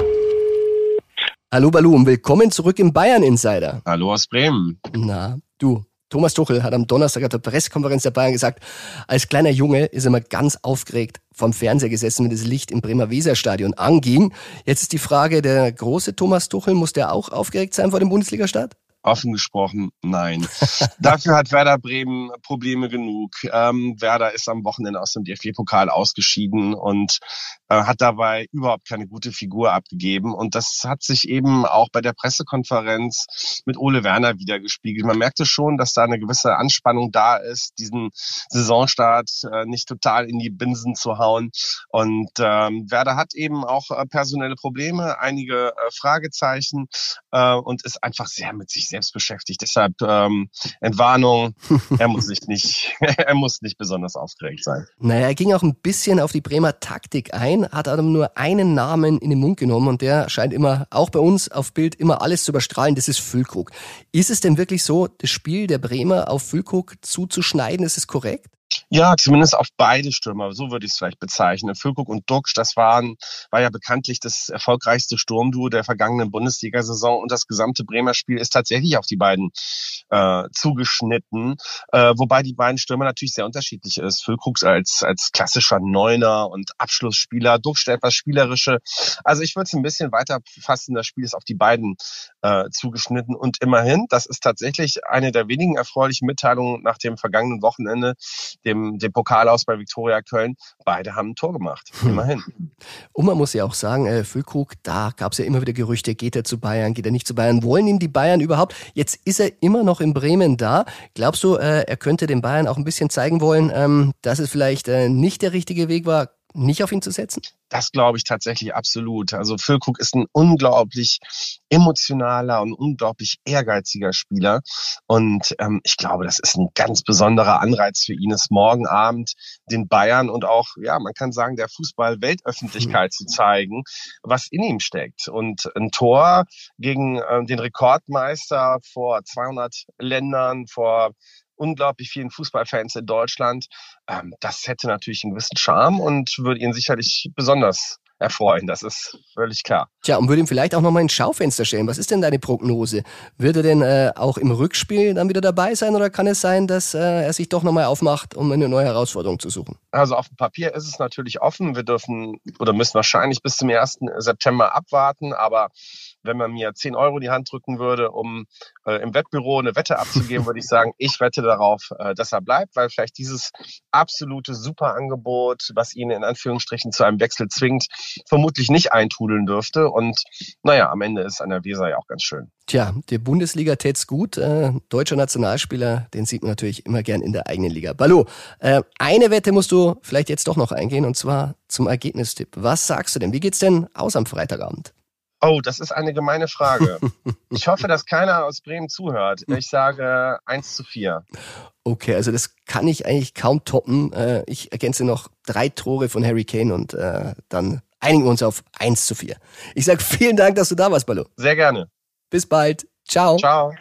Hallo Balou und willkommen zurück im Bayern-Insider. Hallo aus Bremen. Na, du, Thomas Tuchel hat am Donnerstag auf der Pressekonferenz der Bayern gesagt, als kleiner Junge ist er mal ganz aufgeregt vom Fernseher gesessen, wenn das Licht im Bremer Weserstadion anging. Jetzt ist die Frage, der große Thomas Tuchel, muss der auch aufgeregt sein vor dem Bundesligastart? Offen gesprochen, nein. Dafür hat Werder Bremen Probleme genug. Ähm, Werder ist am Wochenende aus dem D F B-Pokal ausgeschieden und äh, hat dabei überhaupt keine gute Figur abgegeben. Und das hat sich eben auch bei der Pressekonferenz mit Ole Werner wiedergespiegelt. Man merkte schon, dass da eine gewisse Anspannung da ist, diesen Saisonstart äh, nicht total in die Binsen zu hauen. Und ähm, Werder hat eben auch äh, personelle Probleme, einige äh, Fragezeichen äh, und ist einfach sehr mit sich selbst beschäftigt. Deshalb ähm, Entwarnung, er muss sich nicht, er muss nicht besonders aufgeregt sein. Naja, er ging auch ein bisschen auf die Bremer Taktik ein, hat aber nur einen Namen in den Mund genommen und der scheint immer, auch bei uns auf Bild, immer alles zu überstrahlen, das ist Füllkrug. Ist es denn wirklich so, das Spiel der Bremer auf Füllkrug zuzuschneiden, ist es korrekt? Ja, zumindest auf beide Stürmer, so würde ich es vielleicht bezeichnen. Füllkrug und Duxch, das waren, war ja bekanntlich das erfolgreichste Sturmduo der vergangenen Bundesliga-Saison und das gesamte Bremer Spiel ist tatsächlich auf die beiden äh, zugeschnitten, äh, wobei die beiden Stürmer natürlich sehr unterschiedlich ist. Füllkrug als als klassischer Neuner und Abschlussspieler, Duxch der etwas spielerische. Also ich würde es ein bisschen weiter fassen, das Spiel ist auf die beiden äh, zugeschnitten und immerhin, das ist tatsächlich eine der wenigen erfreulichen Mitteilungen nach dem vergangenen Wochenende, dem, dem Pokal aus bei Viktoria Köln. Beide haben ein Tor gemacht, immerhin. Und man muss ja auch sagen, äh, Füllkrug, da gab es ja immer wieder Gerüchte, geht er zu Bayern, geht er nicht zu Bayern, wollen ihn die Bayern überhaupt? Jetzt ist er immer noch in Bremen da. Glaubst du, äh, er könnte den Bayern auch ein bisschen zeigen wollen, ähm, dass es vielleicht äh, nicht der richtige Weg war, nicht auf ihn zu setzen? Das glaube ich tatsächlich absolut. Also Füllkrug ist ein unglaublich emotionaler und unglaublich ehrgeiziger Spieler. Und ähm, ich glaube, das ist ein ganz besonderer Anreiz für ihn, es morgen Abend den Bayern und auch, ja, man kann sagen, der Fußball-Weltöffentlichkeit zu zeigen, was in ihm steckt. Und ein Tor gegen äh, den Rekordmeister vor zweihundert Ländern, vor unglaublich vielen Fußballfans in Deutschland. Ähm, das hätte natürlich einen gewissen Charme und würde ihn sicherlich besonders erfreuen. Das ist völlig klar. Tja, und würde ihm vielleicht auch nochmal ins Schaufenster stellen. Was ist denn deine Prognose? Wird er denn äh, auch im Rückspiel dann wieder dabei sein oder kann es sein, dass äh, er sich doch nochmal aufmacht, um eine neue Herausforderung zu suchen? Also auf dem Papier ist es natürlich offen. Wir dürfen oder müssen wahrscheinlich bis zum ersten September abwarten, aber wenn man mir zehn Euro in die Hand drücken würde, um äh, im Wettbüro eine Wette abzugeben, würde ich sagen, ich wette darauf, äh, dass er bleibt, weil vielleicht dieses absolute Superangebot, was ihn in Anführungsstrichen zu einem Wechsel zwingt, vermutlich nicht eintrudeln dürfte. Und naja, am Ende ist an der Weser ja auch ganz schön. Tja, der Bundesliga tät's gut. Äh, deutscher Nationalspieler, den sieht man natürlich immer gern in der eigenen Liga. Balou, äh, eine Wette musst du vielleicht jetzt doch noch eingehen, und zwar zum Ergebnistipp. Was sagst du denn? Wie geht's denn aus am Freitagabend? Oh, das ist eine gemeine Frage. Ich hoffe, dass keiner aus Bremen zuhört. Ich sage eins zu vier. Okay, also das kann ich eigentlich kaum toppen. Ich ergänze noch drei Tore von Harry Kane und dann einigen wir uns auf eins zu vier. Ich sage vielen Dank, dass du da warst, Balou. Sehr gerne. Bis bald. Ciao. Ciao.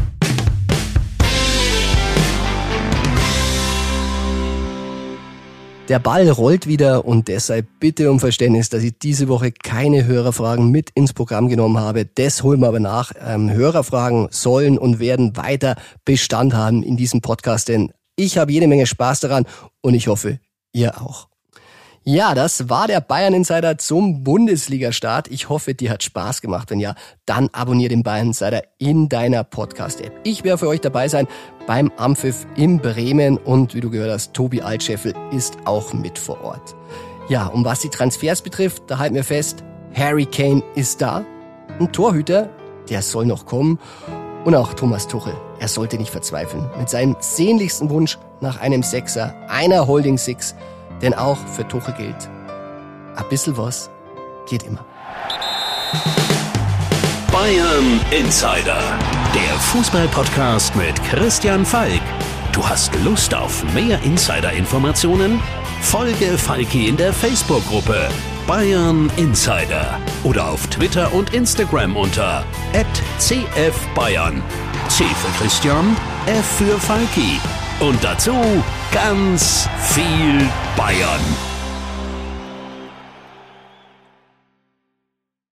Der Ball rollt wieder und deshalb bitte um Verständnis, dass ich diese Woche keine Hörerfragen mit ins Programm genommen habe. Das holen wir aber nach. Ähm, Hörerfragen sollen und werden weiter Bestand haben in diesem Podcast, denn ich habe jede Menge Spaß daran und ich hoffe, ihr auch. Ja, das war der Bayern Insider zum Bundesliga-Start. Ich hoffe, dir hat Spaß gemacht. Wenn ja, dann abonniere den Bayern Insider in deiner Podcast-App. Ich werde für euch dabei sein beim Ampfiff in Bremen und wie du gehört hast, Tobi Altscheffel ist auch mit vor Ort. Ja, und was die Transfers betrifft, da halten wir fest, Harry Kane ist da. Ein Torhüter, der soll noch kommen. Und auch Thomas Tuchel, er sollte nicht verzweifeln. Mit seinem sehnlichsten Wunsch nach einem Sechser, einer Holding Six. Denn auch für Tuchel gilt, ein bisschen was geht immer. Bayern Insider, der Fußball-Podcast mit Christian Falk. Du hast Lust auf mehr Insider-Informationen? Folge Falki in der Facebook-Gruppe Bayern Insider oder auf Twitter und Instagram unter at c f bayern. C für Christian, F für Falki. Und dazu ganz viel Bayern.